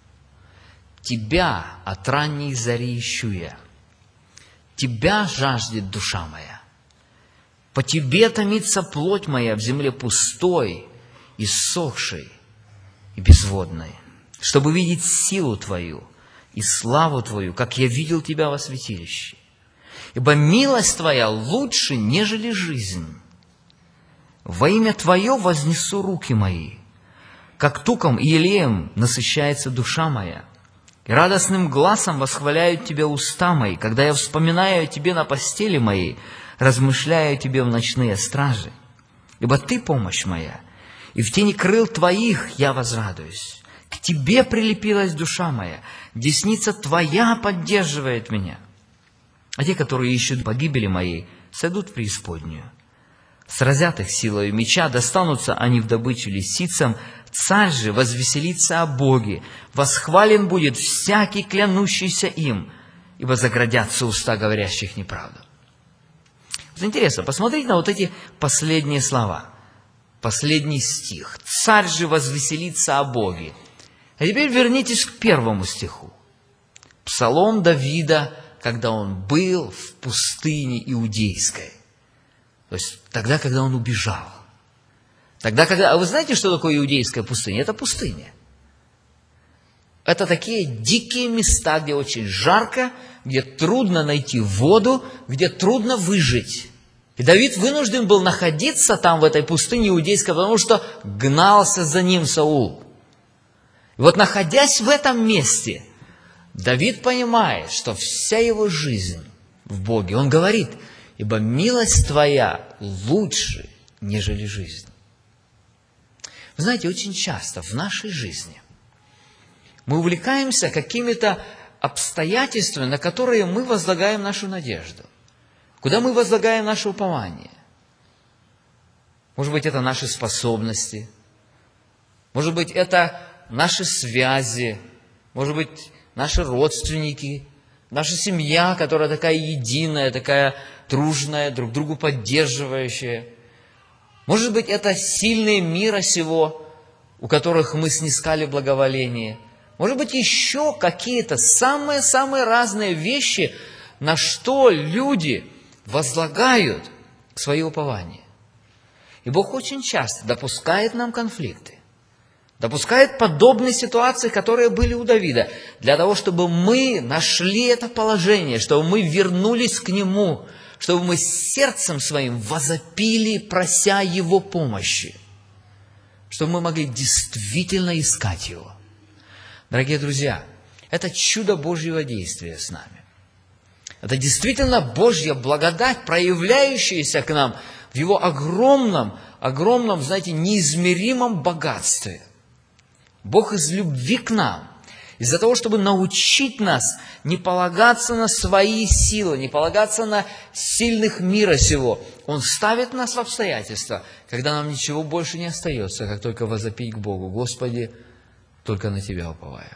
Тебя от ранней зари ищу я, Тебя жаждет душа моя. По Тебе томится плоть моя в земле пустой, иссохшей и безводной, чтобы видеть силу Твою и славу Твою, как я видел Тебя во святилище. Ибо милость Твоя лучше, нежели жизнь. Во имя Твое вознесу руки мои, как туком и елеем насыщается душа моя. И радостным гласом восхваляют Тебя уста мои, когда я вспоминаю о Тебе на постели моей, размышляю о Тебе в ночные стражи. Ибо Ты помощь моя, и в тени крыл Твоих я возрадуюсь. К Тебе прилепилась душа моя, десница Твоя поддерживает меня. А те, которые ищут погибели моей, сойдут в преисподнюю. Сразят их силою меча, достанутся они в добычу лисицам. Царь же возвеселится о Боге, восхвален будет всякий, клянущийся им, ибо заградятся уста говорящих неправду». Вот интересно, посмотрите на вот эти последние слова, последний стих. «Царь же возвеселится о Боге». А теперь вернитесь к 1 стиху. Псалом Давида, когда он был в пустыне иудейской. То есть тогда, когда он убежал. А вы знаете, что такое иудейская пустыня? Это пустыня. Это такие дикие места, где очень жарко, где трудно найти воду, где трудно выжить. И Давид вынужден был находиться там, в этой пустыне иудейской, потому что гнался за ним Саул. И вот находясь в этом месте, Давид понимает, что вся его жизнь в Боге. Он говорит: «Ибо милость Твоя лучше, нежели жизнь». Вы знаете, очень часто в нашей жизни мы увлекаемся какими-то обстоятельствами, на которые мы возлагаем нашу надежду, куда мы возлагаем наше упование. Может быть, это наши способности, может быть, это наши связи, может быть, наши родственники, наша семья, которая такая единая, такая дружная, друг другу поддерживающая. Может быть, это сильные мира сего, у которых мы снискали благоволение. Может быть, еще какие-то самые-самые разные вещи, на что люди возлагают свое упование. И Бог очень часто допускает нам конфликты, допускает подобные ситуации, которые были у Давида, для того, чтобы мы нашли это положение, чтобы мы вернулись к Нему, чтобы мы сердцем своим возопили, прося Его помощи, чтобы мы могли действительно искать Его. Дорогие друзья, это чудо Божьего действия с нами. Это действительно Божья благодать, проявляющаяся к нам в Его огромном, знаете, неизмеримом богатстве. Бог из любви к нам, из-за того, чтобы научить нас не полагаться на свои силы, не полагаться на сильных мира сего, Он ставит нас в обстоятельства, когда нам ничего больше не остается, как только возопить к Богу: «Господи, только на Тебя уповаю».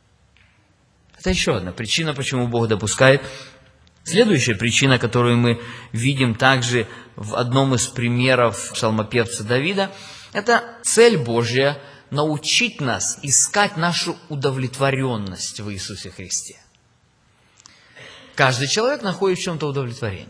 Это еще одна причина, почему Бог допускает. Следующая причина, которую мы видим также в одном из примеров псалмопевца Давида, это цель Божья научить нас искать нашу удовлетворенность в Иисусе Христе. Каждый человек находит в чем-то удовлетворение.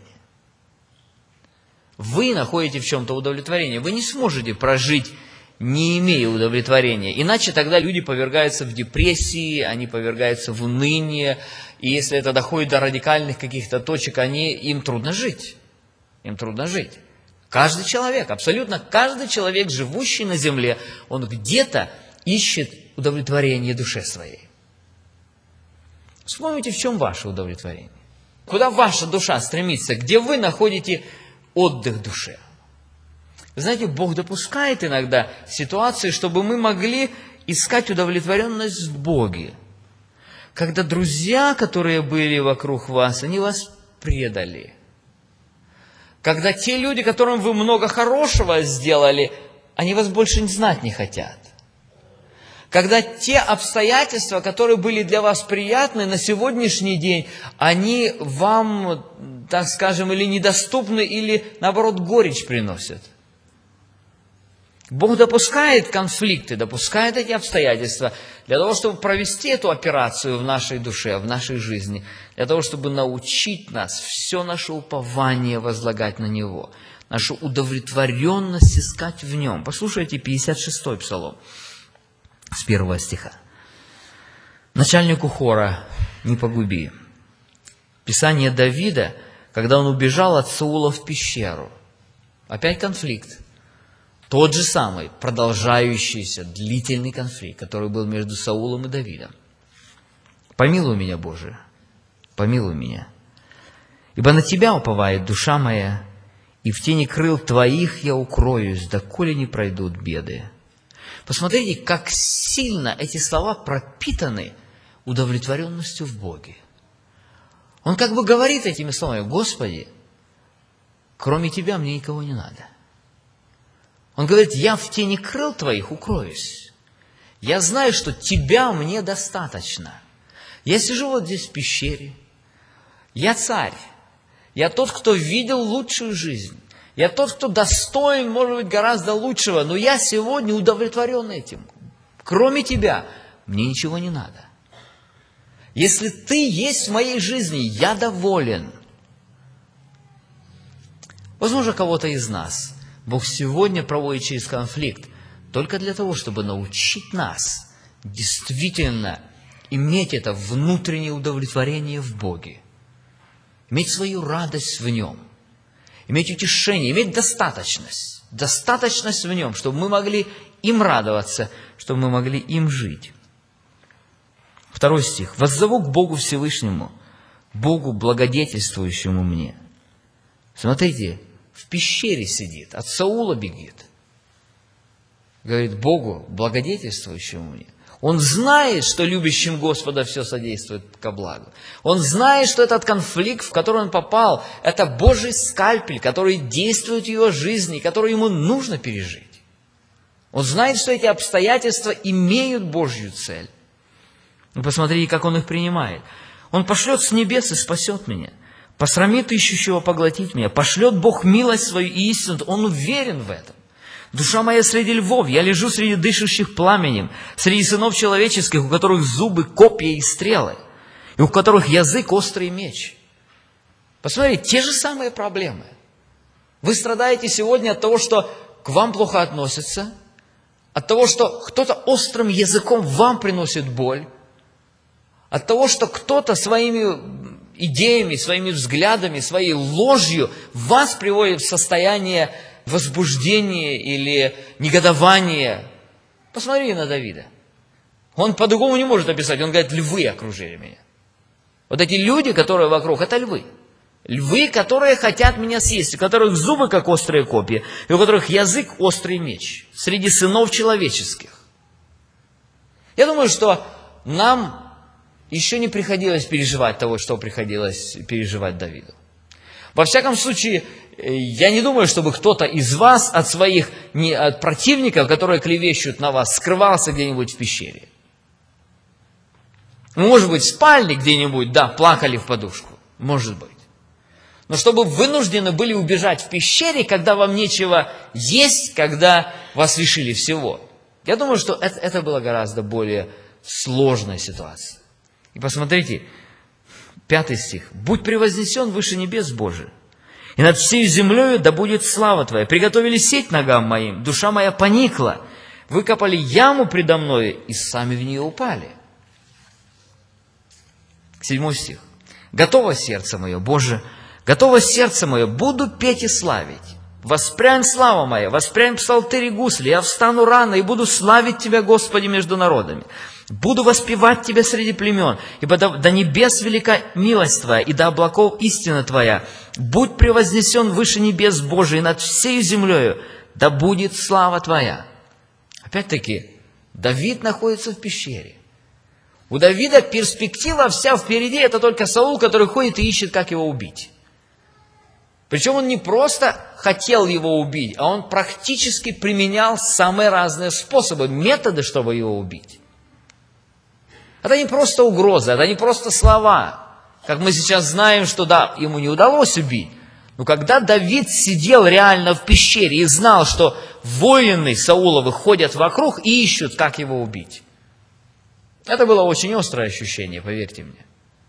Вы находите в чем-то удовлетворение. Вы не сможете прожить, не имея удовлетворения. Иначе тогда люди повергаются в депрессии, они повергаются в уныние. И если это доходит до радикальных каких-то точек, им трудно жить. Им трудно жить. Каждый человек, абсолютно каждый человек, живущий на земле, он где-то ищет удовлетворение душе своей. Вспомните, в чем ваше удовлетворение. Куда ваша душа стремится, где вы находите отдых душе. Вы знаете, Бог допускает иногда ситуации, чтобы мы могли искать удовлетворенность в Боге. Когда друзья, которые были вокруг вас, они вас предали. Когда те люди, которым вы много хорошего сделали, они вас больше знать не хотят. Когда те обстоятельства, которые были для вас приятны на сегодняшний день, они вам, так скажем, или недоступны, или, наоборот, горечь приносят. Бог допускает конфликты, допускает эти обстоятельства для того, чтобы провести эту операцию в нашей душе, в нашей жизни, для того, чтобы научить нас все наше упование возлагать на Него, нашу удовлетворенность искать в Нем. Послушайте 56-й псалом с 1 стиха. «Начальнику хора не погуби». Писание Давида, когда он убежал от Саула в пещеру. Опять конфликт. Тот же самый, продолжающийся, длительный конфликт, который был между Саулом и Давидом. «Помилуй меня, Боже, помилуй меня, ибо на Тебя уповает душа моя, и в тени крыл Твоих я укроюсь, доколе не пройдут беды». Посмотрите, как сильно эти слова пропитаны удовлетворенностью в Боге. Он как бы говорит этими словами: «Господи, кроме Тебя мне никого не надо». Он говорит: я в тени крыл Твоих укроюсь. Я знаю, что Тебя мне достаточно. Я сижу вот здесь в пещере. Я царь. Я тот, кто видел лучшую жизнь. Я тот, кто достоин, может быть, гораздо лучшего. Но я сегодня удовлетворен этим. Кроме Тебя мне ничего не надо. Если ты есть в моей жизни, я доволен. Возможно, кого-то из нас Бог сегодня проводит через конфликт только для того, чтобы научить нас действительно иметь это внутреннее удовлетворение в Боге, иметь свою радость в Нем, иметь утешение, иметь достаточность в Нем, чтобы мы могли им радоваться, чтобы мы могли им жить. 2 стих. «Воззову к Богу Всевышнему, Богу благодетельствующему мне». Смотрите, в пещере сидит, от Саула бегит. Говорит Богу благодетельствующему мне. Он знает, что любящим Господа все содействует ко благу. Он знает, что этот конфликт, в который он попал, это Божий скальпель, который действует в его жизни, который ему нужно пережить. Он знает, что эти обстоятельства имеют Божью цель. И посмотрите, как он их принимает. Он пошлет с небес и спасет меня. Посрамит ищущего поглотить меня. Пошлет Бог милость свою и истину. Он уверен в этом. Душа моя среди львов, я лежу среди дышащих пламенем, среди сынов человеческих, у которых зубы, копья и стрелы, и у которых язык острый меч. Посмотрите, те же самые проблемы. Вы страдаете сегодня от того, что к вам плохо относятся, от того, что кто-то острым языком вам приносит боль, от того, что кто-то своими идеями, своими взглядами, своей ложью вас приводит в состояние возбуждения или негодования. Посмотри на Давида. Он по-другому не может описать. Он говорит, львы окружили меня. Вот эти люди, которые вокруг, это львы. Львы, которые хотят меня съесть, у которых зубы, как острые копья, и у которых язык острый меч. Среди сынов человеческих. Я думаю, что нам еще не приходилось переживать того, что приходилось переживать Давиду. Во всяком случае, я не думаю, чтобы кто-то из вас от своих от противников, которые клевещут на вас, скрывался где-нибудь в пещере. Может быть, в спальне где-нибудь, да, плакали в подушку. Может быть. Но чтобы вынуждены были убежать в пещере, когда вам нечего есть, когда вас лишили всего. Я думаю, что это была гораздо более сложная ситуация. И посмотрите, 5 стих. «Будь превознесен выше небес Божий, и над всей землею да будет слава Твоя. Приготовили сеть ногам моим, душа моя поникла, выкопали яму предо мною, и сами в нее упали». 7 стих. «Готово сердце мое, Боже, готово сердце мое, буду петь и славить. Воспрянь, слава моя, воспрянь псалтырь и гусли, я встану рано и буду славить Тебя, Господи, между народами. Буду воспевать Тебя среди племен, ибо до небес велика милость Твоя, и до облаков истина Твоя. Будь превознесен выше небес Божий, и над всею землею да будет слава Твоя». Опять-таки, Давид находится в пещере. У Давида перспектива вся впереди, это только Саул, который ходит и ищет, как его убить. Причем он не просто хотел его убить, а он практически применял самые разные способы, методы, чтобы его убить. Это не просто угроза, это не просто слова. Как мы сейчас знаем, что да, ему не удалось убить. Но когда Давид сидел реально в пещере и знал, что воины Сауловы ходят вокруг и ищут, как его убить. Это было очень острое ощущение, поверьте мне.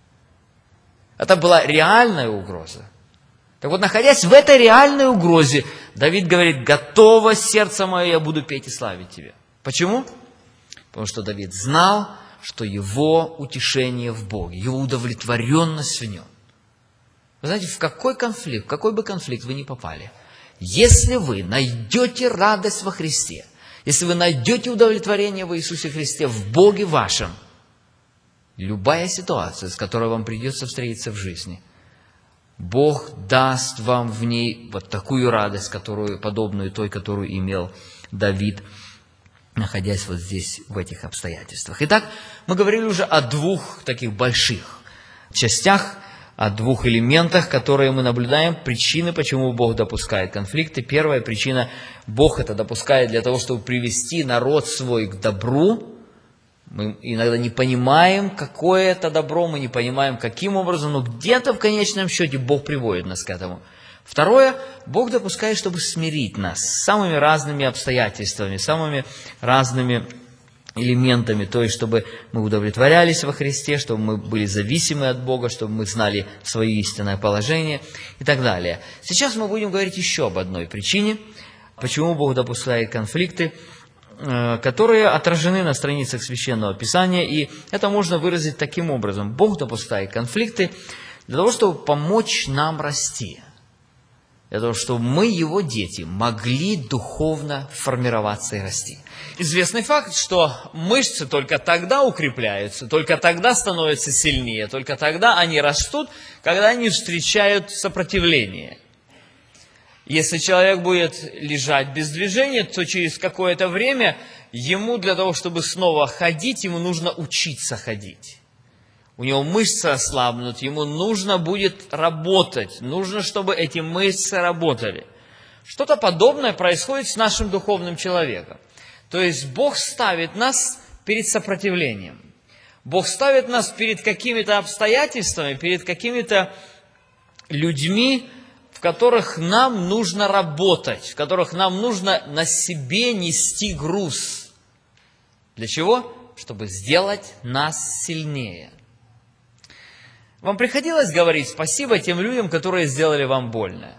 Это была реальная угроза. Так вот, находясь в этой реальной угрозе, Давид говорит, готово сердце мое, я буду петь и славить Тебя. Почему? Потому что Давид знал, что его утешение в Боге, его удовлетворенность в Нем. Вы знаете, в какой бы конфликт вы ни попали, если вы найдете радость во Христе, если вы найдете удовлетворение в Иисусе Христе, в Боге вашем, любая ситуация, с которой вам придется встретиться в жизни, Бог даст вам в ней вот такую радость, подобную той, которую имел Давид, находясь вот здесь, в этих обстоятельствах. Итак, мы говорили уже о 2 таких больших частях, о 2 элементах, которые мы наблюдаем, причины, почему Бог допускает конфликты. Первая причина, Бог это допускает для того, чтобы привести народ свой к добру. Мы иногда не понимаем, какое это добро, мы не понимаем, каким образом, но где-то в конечном счете Бог приводит нас к этому. Второе, Бог допускает, чтобы смирить нас с самыми разными обстоятельствами, самыми разными элементами, то есть, чтобы мы удовлетворялись во Христе, чтобы мы были зависимы от Бога, чтобы мы знали свое истинное положение и так далее. Сейчас мы будем говорить еще об одной причине, почему Бог допускает конфликты, которые отражены на страницах Священного Писания, и это можно выразить таким образом. Бог допускает конфликты для того, чтобы помочь нам расти, для того, чтобы мы, Его дети, могли духовно формироваться и расти. Известный факт, что мышцы только тогда укрепляются, только тогда становятся сильнее, только тогда они растут, когда они встречают сопротивление. Если человек будет лежать без движения, то через какое-то время ему для того, чтобы снова ходить, ему нужно учиться ходить. У него мышцы ослабнут, ему нужно будет работать, нужно, чтобы эти мышцы работали. Что-то подобное происходит с нашим духовным человеком. То есть Бог ставит нас перед сопротивлением. Бог ставит нас перед какими-то обстоятельствами, перед какими-то людьми, в которых нам нужно работать, в которых нам нужно на себе нести груз. Для чего? Чтобы сделать нас сильнее. Вам приходилось говорить спасибо тем людям, которые сделали вам больно?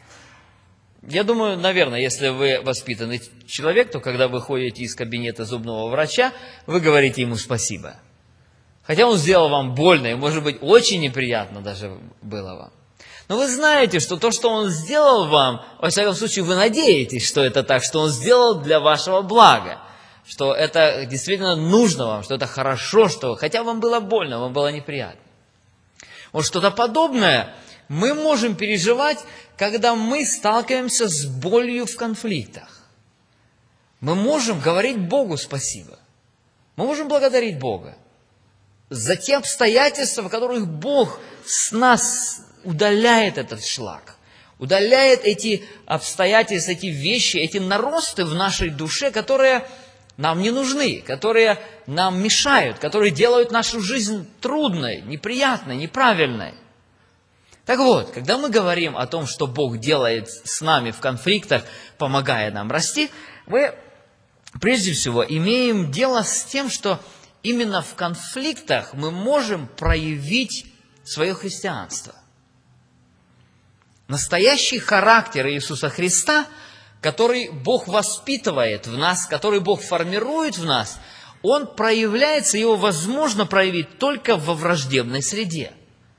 Я думаю, наверное, если вы воспитанный человек, то когда вы ходите из кабинета зубного врача, вы говорите ему спасибо. Хотя он сделал вам больно, и, может быть, очень неприятно даже было вам. Но вы знаете, что то, что он сделал вам, во всяком случае, вы надеетесь, что это так, что он сделал для вашего блага, что это действительно нужно вам, что это хорошо, что хотя вам было больно, вам было неприятно. Вот что-то подобное мы можем переживать, когда мы сталкиваемся с болью в конфликтах. Мы можем говорить Богу спасибо. Мы можем благодарить Бога за те обстоятельства, в которых Бог с нас удаляет этот шлак, удаляет эти обстоятельства, эти вещи, эти наросты в нашей душе, которые нам не нужны, которые нам мешают, которые делают нашу жизнь трудной, неприятной, неправильной. Так вот, когда мы говорим о том, что Бог делает с нами в конфликтах, помогая нам расти, мы прежде всего имеем дело с тем, что именно в конфликтах мы можем проявить свое христианство. Настоящий характер Иисуса Христа, который Бог воспитывает в нас, который Бог формирует в нас, он проявляется, его возможно проявить только во враждебной среде.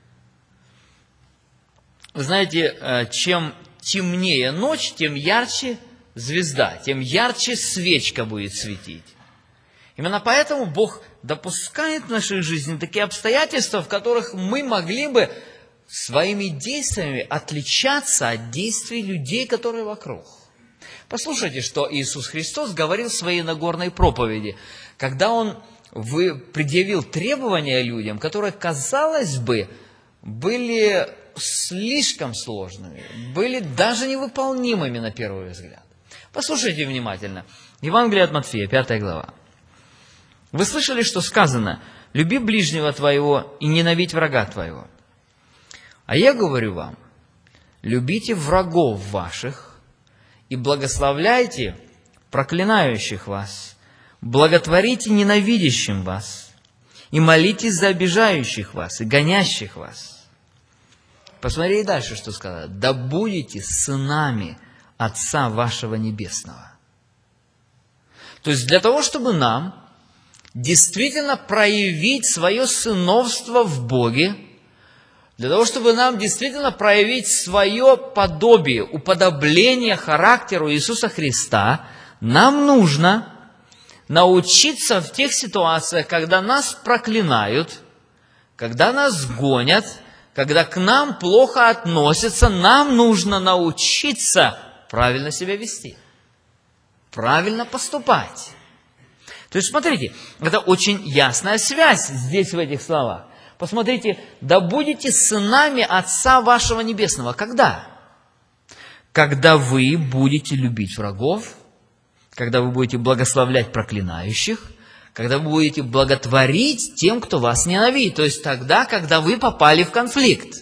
Вы знаете, чем темнее ночь, тем ярче звезда, тем ярче свечка будет светить. Именно поэтому Бог допускает в нашей жизни такие обстоятельства, в которых мы могли бы своими действиями отличаться от действий людей, которые вокруг. Послушайте, что Иисус Христос говорил в своей Нагорной проповеди, когда Он предъявил требования людям, которые, казалось бы, были слишком сложными, были даже невыполнимыми на первый взгляд. Послушайте внимательно. Евангелие от Матфея, 5 глава. Вы слышали, что сказано: «Люби ближнего твоего и ненавидь врага твоего». А я говорю вам: любите врагов ваших и благословляйте проклинающих вас, благотворите ненавидящим вас, и молитесь за обижающих вас и гонящих вас. Посмотри дальше, что сказано. Да будете сынами Отца вашего Небесного. То есть для того, чтобы нам действительно проявить свое сыновство в Боге, для того, чтобы нам действительно проявить свое подобие, уподобление характеру Иисуса Христа, нам нужно научиться в тех ситуациях, когда нас проклинают, когда нас гонят, когда к нам плохо относятся, нам нужно научиться правильно себя вести, правильно поступать. То есть, смотрите, это очень ясная связь здесь, в этих словах. Посмотрите, да будете сынами Отца вашего Небесного. Когда? Когда вы будете любить врагов, когда вы будете благословлять проклинающих, когда вы будете благотворить тем, кто вас ненавидит. То есть тогда, когда вы попали в конфликт.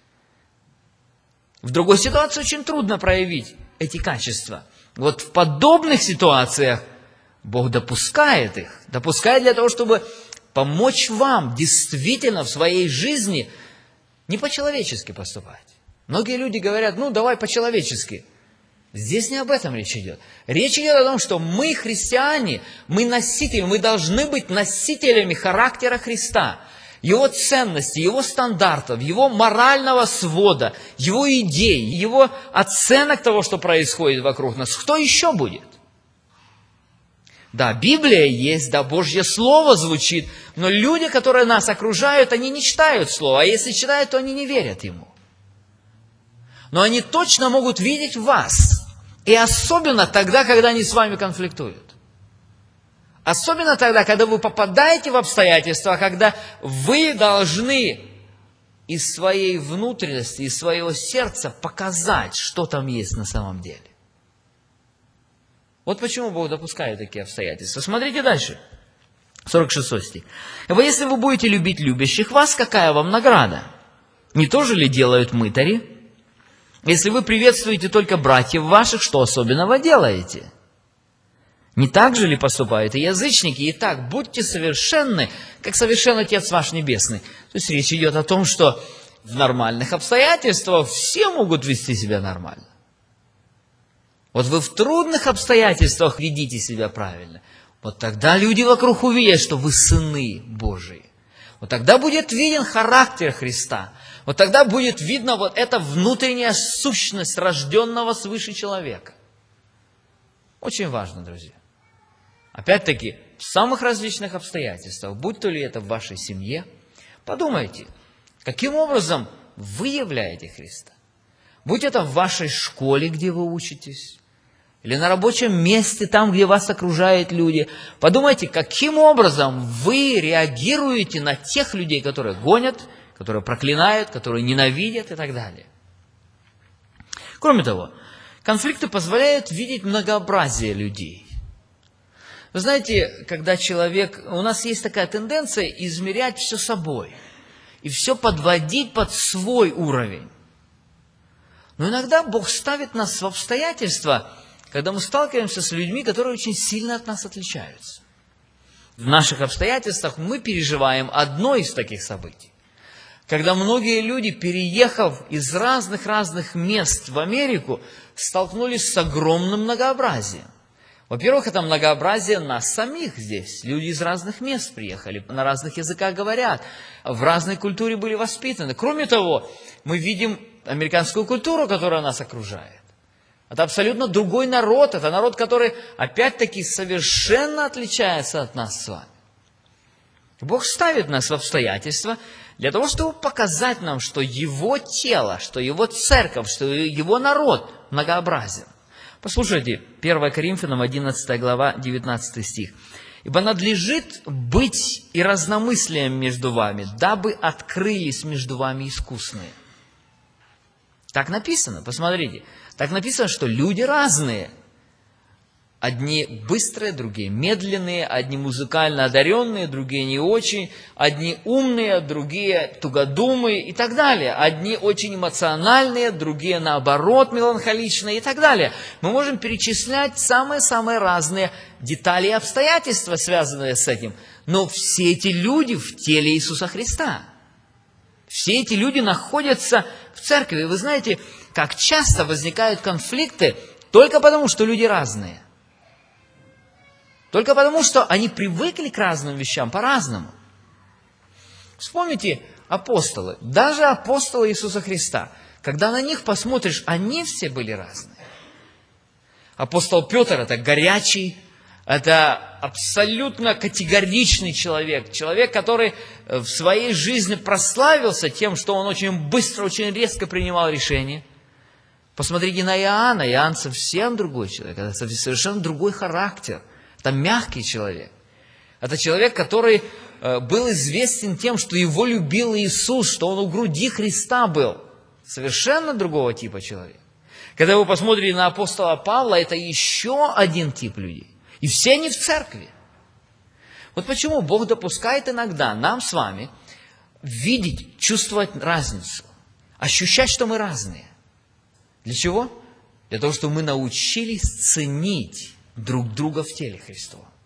В другой ситуации очень трудно проявить эти качества. Вот в подобных ситуациях Бог допускает их. Допускает для того, чтобы помочь вам действительно в своей жизни не по-человечески поступать. Многие люди говорят, давай по-человечески. Здесь не об этом речь идет. Речь идет о том, что мы, христиане, мы носители, мы должны быть носителями характера Христа, Его ценностей, Его стандартов, Его морального свода, Его идей, Его оценок того, что происходит вокруг нас. Кто еще будет? Да, Библия есть, да, Божье Слово звучит, но люди, которые нас окружают, они не читают Слово, а если читают, то они не верят Ему. Но они точно могут видеть вас. И особенно тогда, когда они с вами конфликтуют. Особенно тогда, когда вы попадаете в обстоятельства, когда вы должны из своей внутренности, из своего сердца показать, что там есть на самом деле. Вот почему Бог допускает такие обстоятельства. Смотрите дальше. 46 стих. «Ибо если вы будете любить любящих вас, какая вам награда? Не то же ли делают мытари? Если вы приветствуете только братьев ваших, что особенного делаете? Не так же ли поступают и язычники? Итак, будьте совершенны, как совершен Отец ваш Небесный». То есть речь идет о том, что в нормальных обстоятельствах все могут вести себя нормально. Вот вы в трудных обстоятельствах ведите себя правильно. Вот тогда люди вокруг увидят, что вы сыны Божии. Вот тогда будет виден характер Христа. Вот тогда будет видно вот эта внутренняя сущность рожденного свыше человека. Очень важно, друзья. Опять-таки, в самых различных обстоятельствах, будь то ли это в вашей семье, подумайте, каким образом вы являете Христа. Будь это в вашей школе, где вы учитесь, или на рабочем месте, там, где вас окружают люди. Подумайте, каким образом вы реагируете на тех людей, которые гонят, которые проклинают, которые ненавидят и так далее. Кроме того, конфликты позволяют видеть многообразие людей. Вы знаете, когда человек... У нас есть такая тенденция измерять все собой и все подводить под свой уровень. Но иногда Бог ставит нас в обстоятельства, когда мы сталкиваемся с людьми, которые очень сильно от нас отличаются. В наших обстоятельствах мы переживаем одно из таких событий. Когда многие люди, переехав из разных мест в Америку, столкнулись с огромным многообразием. Во-первых, это многообразие нас самих здесь. Люди из разных мест приехали, на разных языках говорят, в разной культуре были воспитаны. Кроме того, мы видим американскую культуру, которая нас окружает. Это абсолютно другой народ. Это народ, который, опять-таки, совершенно отличается от нас с вами. Бог ставит нас в обстоятельства для того, чтобы показать нам, что Его тело, что Его церковь, что Его народ многообразен. Послушайте, 1 Коринфянам 11 глава, 19 стих. «Ибо надлежит быть и разномыслием между вами, дабы открылись между вами искусные». Так написано, посмотрите. Так написано, что люди разные. Одни быстрые, другие медленные, одни музыкально одаренные, другие не очень, одни умные, другие тугодумые и так далее. Одни очень эмоциональные, другие наоборот меланхоличные и так далее. Мы можем перечислять самые-самые разные детали и обстоятельства, связанные с этим. Но все эти люди в теле Иисуса Христа. Все эти люди находятся в церкви. Вы знаете, как часто возникают конфликты только потому, что люди разные. Только потому, что они привыкли к разным вещам по-разному. Вспомните апостолы, даже апостолы Иисуса Христа. Когда на них посмотришь, они все были разные. Апостол Петр – это горячий, это абсолютно категоричный человек. Человек, который в своей жизни прославился тем, что он очень быстро, очень резко принимал решения. Посмотрите на Иоанна. Иоанн совсем другой человек. Это совершенно другой характер. Это мягкий человек. Это человек, который был известен тем, что его любил Иисус, что он у груди Христа был. Совершенно другого типа человек. Когда вы посмотрите на апостола Павла, это еще один тип людей. И все они в церкви. Вот почему Бог допускает иногда нам с вами видеть, чувствовать разницу, ощущать, что мы разные. Для чего? Для того, чтобы мы научились ценить друг друга в теле Христова.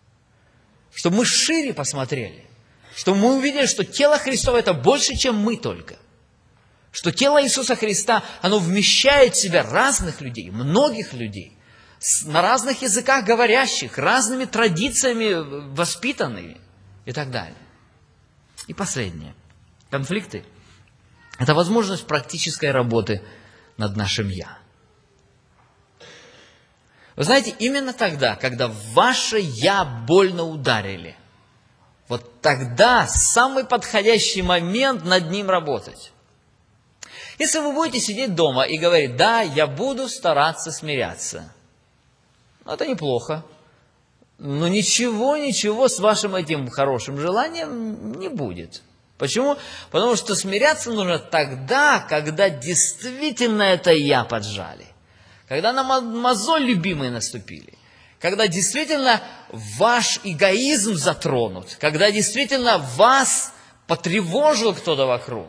чтобы мы шире посмотрели, чтобы мы увидели, что тело Христово – это больше, чем мы только. Что тело Иисуса Христа, оно вмещает в себя разных людей, многих людей, на разных языках говорящих, разными традициями воспитанными и так далее. И последнее. Конфликты – это возможность практической работы над нашим «я». Вы знаете, именно тогда, когда ваше «я» больно ударили, вот тогда самый подходящий момент над ним работать. Если вы будете сидеть дома и говорить: да, я буду стараться смиряться, это неплохо. Но ничего с вашим этим хорошим желанием не будет. Почему? Потому что смиряться нужно тогда, когда действительно это «я» поджали. Когда на мозоль любимые наступили. Когда действительно ваш эгоизм затронут. Когда действительно вас потревожил кто-то вокруг.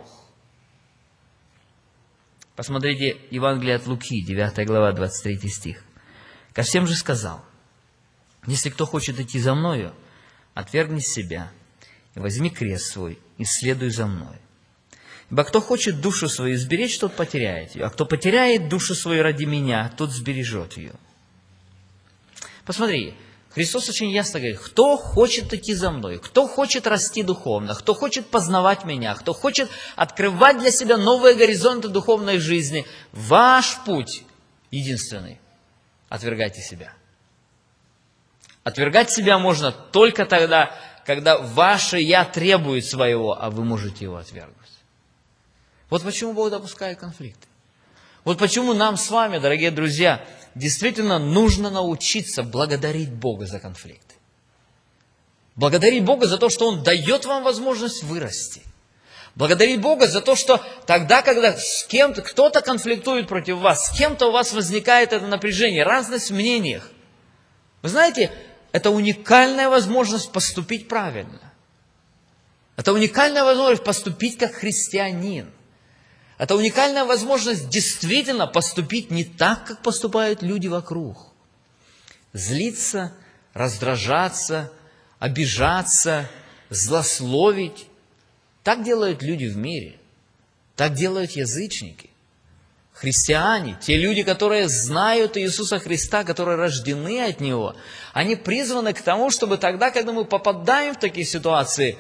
Посмотрите Евангелие от Луки, 9 глава, 23 стих. «Ко всем же сказал: если кто хочет идти за мною, отвергни себя, и возьми крест свой, и следуй за мной. Ибо кто хочет душу свою сберечь, тот потеряет ее, а кто потеряет душу свою ради меня, тот сбережет ее». Посмотри, Христос очень ясно говорит: кто хочет идти за мной, кто хочет расти духовно, кто хочет познавать меня, кто хочет открывать для себя новые горизонты духовной жизни, ваш путь единственный – отвергайте себя. Отвергать себя можно только тогда, когда ваше «я» требует своего, а вы можете его отвергнуть. Вот почему Бог допускает конфликты. Вот почему нам с вами, дорогие друзья, действительно нужно научиться благодарить Бога за конфликты. Благодарить Бога за то, что Он дает вам возможность вырасти. Благодарить Бога за то, что тогда, когда с кем-то, кто-то конфликтует против вас, с кем-то у вас возникает это напряжение, разность в мнениях. Вы знаете, это уникальная возможность поступить правильно. Это уникальная возможность поступить как христианин. Это уникальная возможность действительно поступить не так, как поступают люди вокруг. Злиться, раздражаться, обижаться, злословить. Так делают люди в мире. Так делают язычники. Христиане, те люди, которые знают Иисуса Христа, которые рождены от Него, они призваны к тому, чтобы тогда, когда мы попадаем в такие ситуации,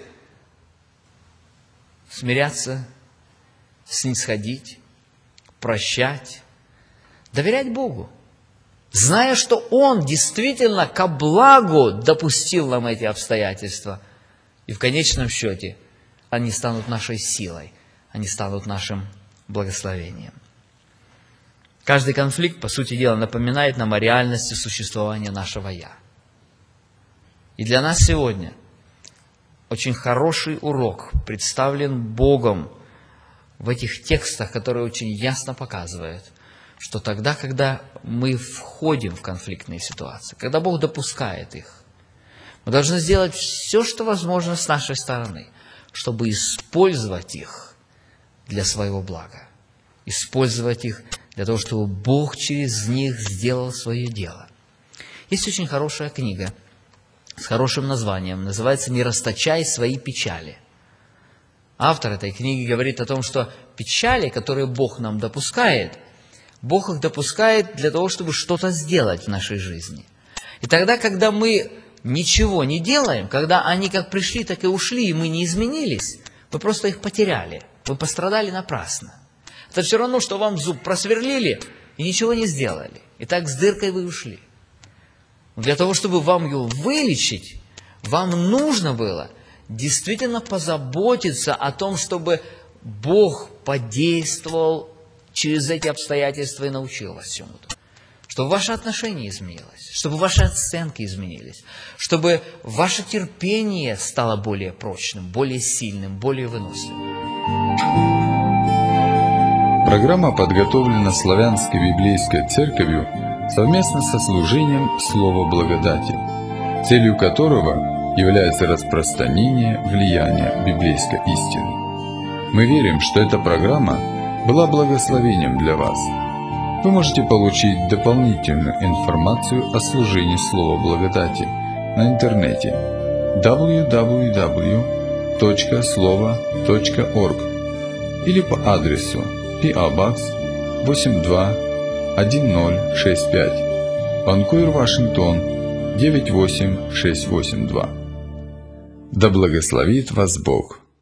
смиряться, снисходить, прощать, доверять Богу, зная, что Он действительно ко благу допустил нам эти обстоятельства. И в конечном счете они станут нашей силой, они станут нашим благословением. Каждый конфликт, по сути дела, напоминает нам о реальности существования нашего «я». И для нас сегодня очень хороший урок представлен Богом в этих текстах, которые очень ясно показывают, что тогда, когда мы входим в конфликтные ситуации, когда Бог допускает их, мы должны сделать все, что возможно с нашей стороны, чтобы использовать их для своего блага, использовать их для того, чтобы Бог через них сделал свое дело. Есть очень хорошая книга с хорошим названием, называется «Не расточай свои печали». Автор этой книги говорит о том, что печали, которые Бог нам допускает, Бог их допускает для того, чтобы что-то сделать в нашей жизни. И тогда, когда мы ничего не делаем, когда они как пришли, так и ушли, и мы не изменились, мы просто их потеряли, мы пострадали напрасно. Это все равно, что вам зуб просверлили и ничего не сделали. И так с дыркой вы ушли. Для того, чтобы вам его вылечить, вам нужно было действительно позаботиться о том, чтобы Бог подействовал через эти обстоятельства и научил вас чему-то. Чтобы ваше отношение изменилось, чтобы ваши оценки изменились, чтобы ваше терпение стало более прочным, более сильным, более выносливым. Программа подготовлена Славянской библейской церковью совместно со служением Слова Благодати, целью которого является распространение влияния библейской истины. Мы верим, что эта программа была благословением для вас. Вы можете получить дополнительную информацию о служении Слова Благодати на интернете www.slovo.org или по адресу PO Box 821065, Ванкувер, Вашингтон 98682. Да благословит вас Бог!